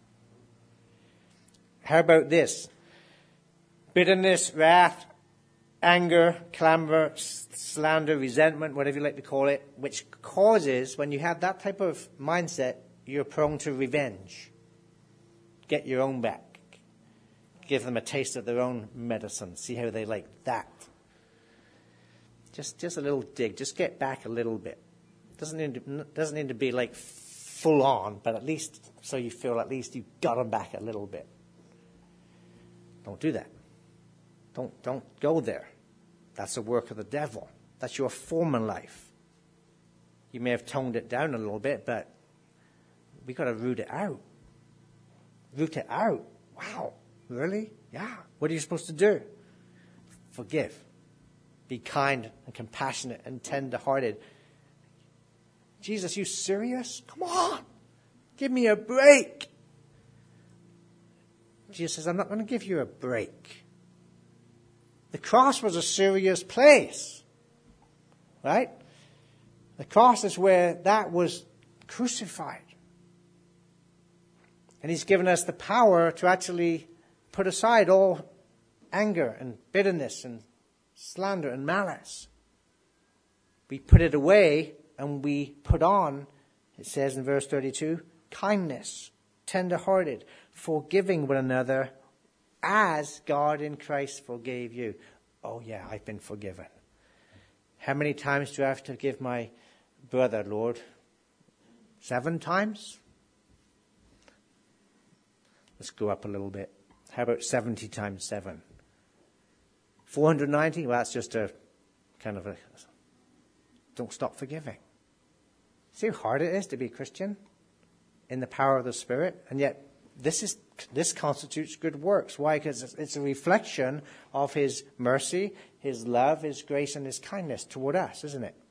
How about this? Bitterness, wrath, anger, clamor, slander, resentment, whatever you like to call it, which causes, when you have that type of mindset, you're prone to revenge. Get your own back. Give them a taste of their own medicine. See how they like that. Just, just a little dig. Just get back a little bit. Doesn't need to, doesn't need to be like full on, but at least so you feel at least you got them back a little bit. Don't do that. Don't, don't go there. That's the work of the devil. That's your former life. You may have toned it down a little bit, but we got to root it out. Root it out. Wow. Really? Yeah. What are you supposed to do? Forgive. Be kind and compassionate and tender-hearted. Jesus, you serious? Come on. Give me a break. Jesus says, I'm not going to give you a break. The cross was a serious place. Right? The cross is where that was crucified. And he's given us the power to actually put aside all anger and bitterness and slander and malice. We put it away and we put on, it says in verse thirty-two, kindness, tender-hearted, forgiving one another as God in Christ forgave you. Oh yeah, I've been forgiven. How many times do I have to forgive my brother, Lord? Seven times? Let's go up a little bit. How about seventy times seven? four hundred ninety? Well, that's just a kind of a, don't stop forgiving. See how hard it is to be a Christian in the power of the Spirit? And yet, this is this constitutes good works. Why? Because it's a reflection of His mercy, His love, His grace, and His kindness toward us, isn't it?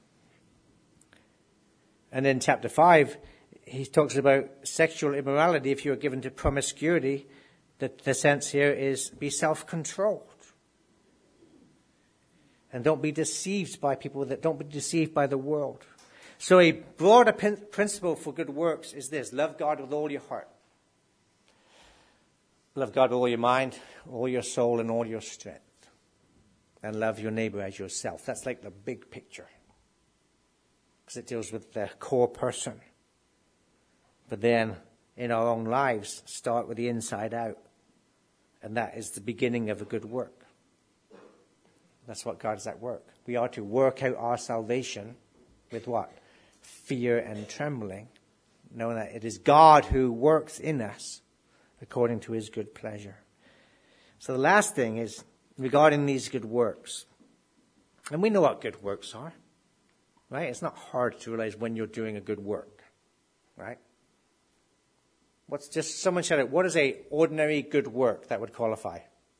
And in chapter five, he talks about sexual immorality. If you are given to promiscuity, the, the sense here is be self-controlled. And don't be deceived by people, that don't be deceived by the world. So a broader pin- principle for good works is this: love God with all your heart. Love God with all your mind, all your soul, and all your strength. And love your neighbor as yourself. That's like the big picture, because it deals with the core person. But then, in our own lives, start with the inside out. And that is the beginning of a good work. That's what God is at work. We are to work out our salvation with what? Fear and trembling, knowing that it is God who works in us according to His good pleasure. So the last thing is regarding these good works. And we know what good works are, right? It's not hard to realize when you're doing a good work, right? What's just, someone shout out, what is a ordinary good work that would qualify?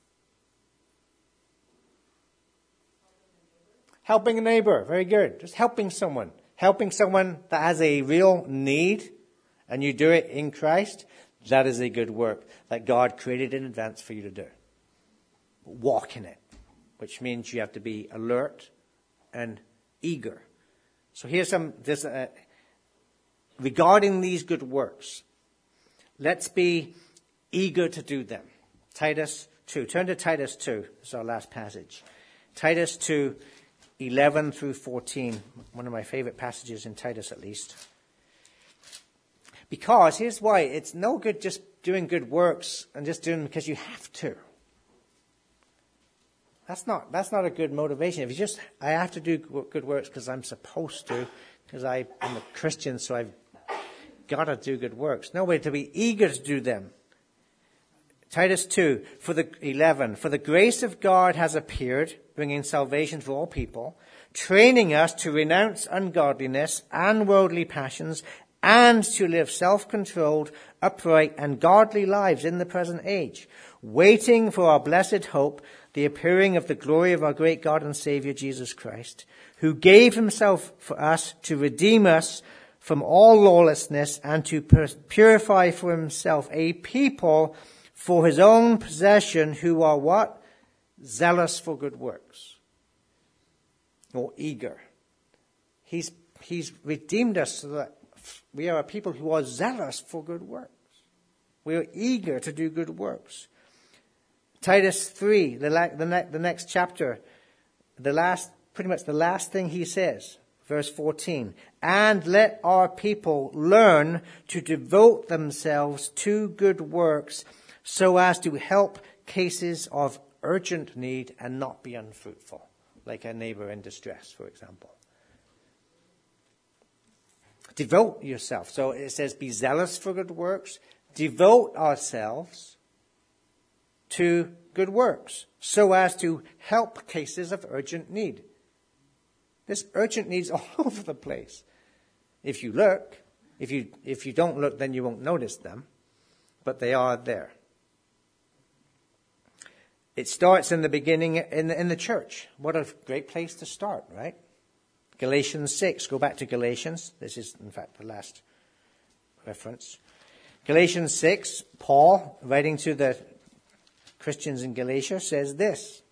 Helping a neighbor. Very good. Just helping someone. Helping someone that has a real need, and you do it in Christ, that is a good work that God created in advance for you to do. Walk in it, which means you have to be alert and eager. So here's some, this, uh, regarding these good works, let's be eager to do them. Titus two. Turn to Titus two. This is our last passage. Titus two, eleven through fourteen. One of my favorite passages in Titus, at least. Because, here's why. It's no good just doing good works and just doing them because you have to. That's not, that's not a good motivation. If you just, I have to do good works because I'm supposed to, because I'm a Christian, so I've got to do good works. No way, to be eager to do them. Titus two, for the eleven, for the grace of God has appeared, bringing salvation for all people, training us to renounce ungodliness and worldly passions, and to live self-controlled, upright, and godly lives in the present age, waiting for our blessed hope, the appearing of the glory of our great God and Savior Jesus Christ, who gave Himself for us to redeem us from all lawlessness and to purify for Himself a people for His own possession who are what? Zealous for good works. Or eager. He's, he's redeemed us so that we are a people who are zealous for good works. We are eager to do good works. Titus three, the, la- the, ne- the next chapter, the last, pretty much the last thing he says, verse fourteen. And let our people learn to devote themselves to good works so as to help cases of urgent need and not be unfruitful, like a neighbor in distress, for example. Devote yourself. So it says, be zealous for good works. Devote ourselves to good works so as to help cases of urgent need. This urgent need is all over the place. If you look, if you, if you don't look, then you won't notice them, but they are there. It starts in the beginning in the, in the church. What a great place to start, right? Galatians six. Go back to Galatians. This is, in fact, the last reference. Galatians six, Paul, writing to the Christians in Galatia, says this.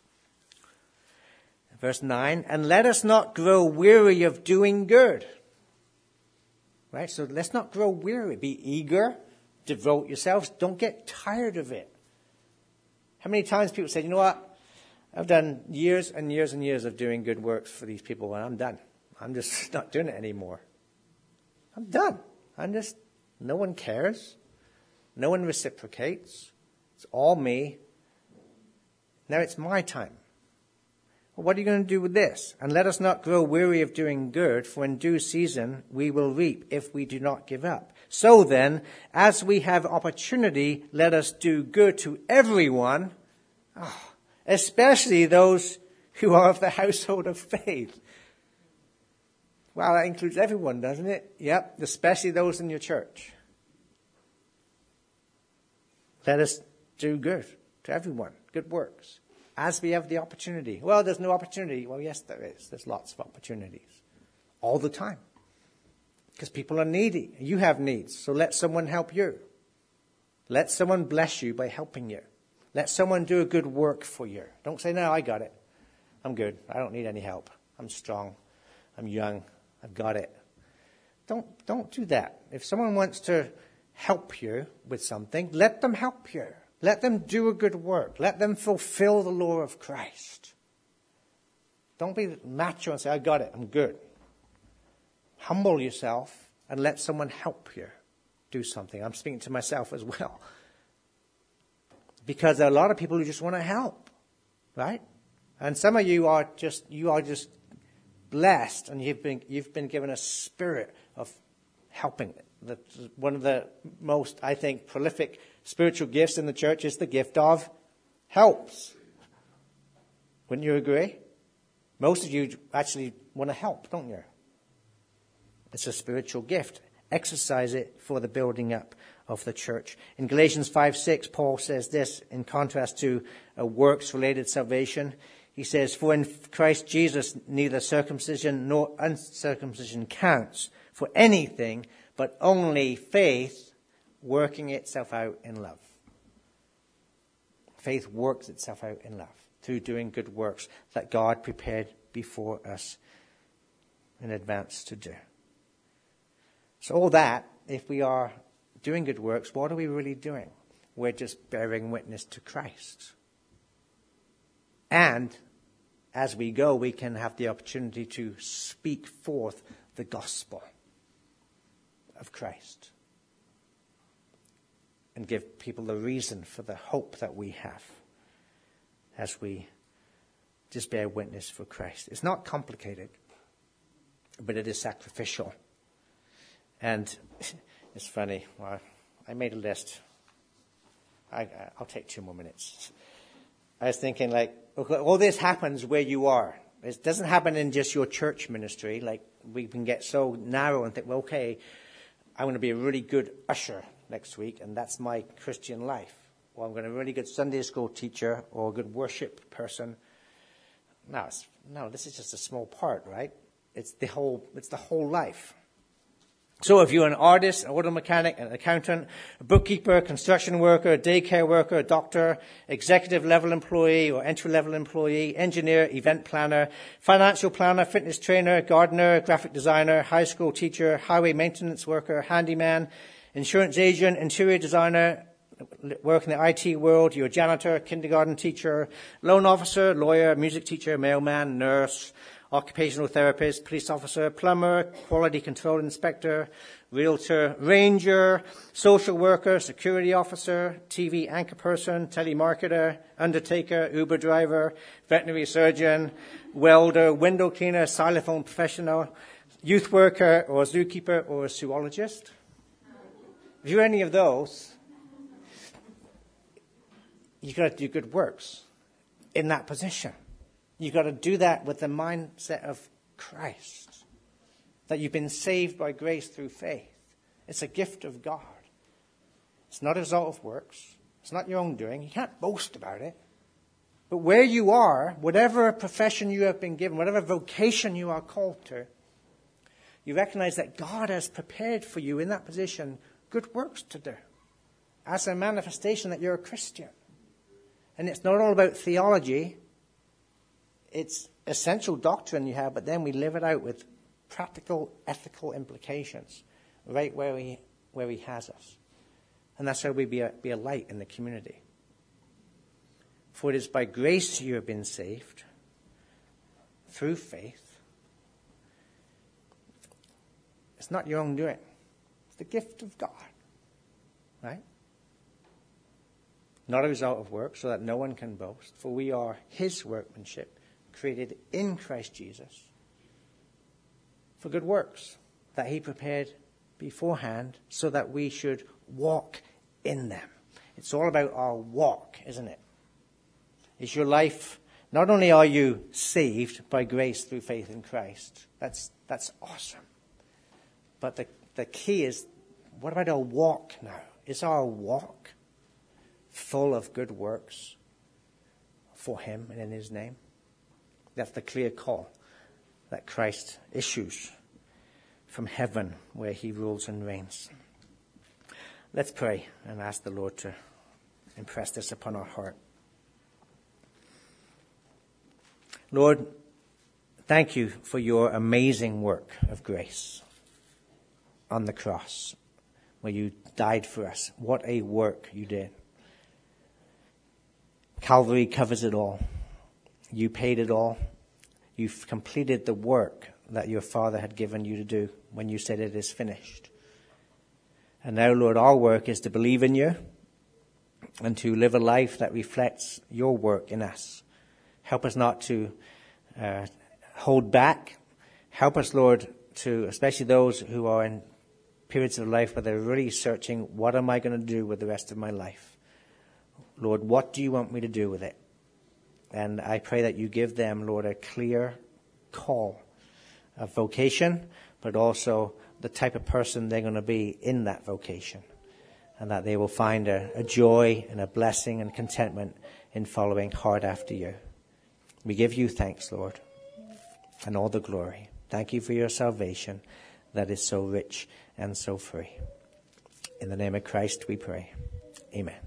Verse nine, and let us not grow weary of doing good. Right? So let's not grow weary. Be eager. Devote yourselves. Don't get tired of it. How many times people say, you know what? I've done years and years and years of doing good works for these people, and I'm done. I'm just not doing it anymore. I'm done. I'm just, no one cares. No one reciprocates. It's all me. Now it's my time. Well, what are you going to do with this? And let us not grow weary of doing good, for in due season we will reap if we do not give up. So then, as we have opportunity, let us do good to everyone, oh, especially those who are of the household of faith. Wow, that includes everyone, doesn't it? Yep, especially those in your church. Let us do good to everyone, good works, as we have the opportunity. Well, there's no opportunity. Well, yes, there is. There's lots of opportunities all the time because people are needy. You have needs, so let someone help you. Let someone bless you by helping you. Let someone do a good work for you. Don't say, no, I got it. I'm good. I don't need any help. I'm strong. I'm young. I've got it. Don't, don't do that. If someone wants to help you with something, let them help you. Let them do a good work. Let them fulfill the law of Christ. Don't be macho and say, I got it, I'm good. Humble yourself and let someone help you do something. I'm speaking to myself as well. Because there are a lot of people who just want to help, right? And some of you are just, you are just blessed and you've been, you've been given a spirit of helping. The, one of the most, I think, prolific spiritual gifts in the church is the gift of helps. Wouldn't you agree? Most of you actually want to help, don't you? It's a spiritual gift. Exercise it for the building up of the church. In Galatians five six, Paul says this in contrast to a works-related salvation. He says, for in Christ Jesus neither circumcision nor uncircumcision counts for anything, but only faith working itself out in love. Faith works itself out in love through doing good works that God prepared before us in advance to do. So all that, if we are doing good works, what are we really doing? We're just bearing witness to Christ. And as we go, we can have the opportunity to speak forth the gospel of Christ and give people the reason for the hope that we have as we just bear witness for Christ. It's not complicated, but it is sacrificial. And it's funny. Well, I made a list. I, I'll take two more minutes. I was thinking, like, okay, all this happens where you are. It doesn't happen in just your church ministry. Like, we can get so narrow and think, well, okay, I'm going to be a really good usher next week, and that's my Christian life. Or I'm going to be a really good Sunday school teacher or a good worship person. No, it's, no, this is just a small part, right? It's the whole. It's the whole life. So if you're an artist, an auto mechanic, an accountant, a bookkeeper, a construction worker, a daycare worker, a doctor, executive level employee or entry level employee, engineer, event planner, financial planner, fitness trainer, gardener, graphic designer, high school teacher, highway maintenance worker, handyman, insurance agent, interior designer, work in the I T world, you're a janitor, kindergarten teacher, loan officer, lawyer, music teacher, mailman, nurse, occupational therapist, police officer, plumber, quality control inspector, realtor, ranger, social worker, security officer, T V anchor person, telemarketer, undertaker, Uber driver, veterinary surgeon, welder, window cleaner, xylophone professional, youth worker, or a zookeeper, or a zoologist. If you're any of those, you've got to do good works in that position. You've got to do that with the mindset of Christ, that you've been saved by grace through faith. It's a gift of God. It's not a result of works. It's not your own doing. You can't boast about it. But where you are, whatever profession you have been given, whatever vocation you are called to, you recognize that God has prepared for you in that position good works to do as a manifestation that you're a Christian. And it's not all about theology. It's essential doctrine you have, but then we live it out with practical, ethical implications right where he, where he has us. And that's how we be a, be a light in the community. For it is by grace you have been saved, through faith. It's not your own doing. It's the gift of God, right? Not a result of work, so that no one can boast, for we are his workmanship, created in Christ Jesus for good works that he prepared beforehand so that we should walk in them. It's all about our walk, isn't it? Is your life, not only are you saved by grace through faith in Christ, that's that's awesome. But the, the key is, what about our walk now? Is our walk full of good works for him and in his name? That's the clear call that Christ issues from heaven where he rules and reigns. Let's pray and ask the Lord to impress this upon our heart. Lord, thank you for your amazing work of grace on the cross where you died for us. What a work you did. Calvary covers it all. You paid it all. You've completed the work that your Father had given you to do when you said it is finished. And now, Lord, our work is to believe in you and to live a life that reflects your work in us. Help us not to uh, hold back. Help us, Lord, to, especially those who are in periods of life where they're really searching, what am I going to do with the rest of my life? Lord, what do you want me to do with it? And I pray that you give them, Lord, a clear call of vocation, but also the type of person they're going to be in that vocation. And that they will find a, a joy and a blessing and contentment in following hard after you. We give you thanks, Lord, and all the glory. Thank you for your salvation that is so rich and so free. In the name of Christ we pray. Amen.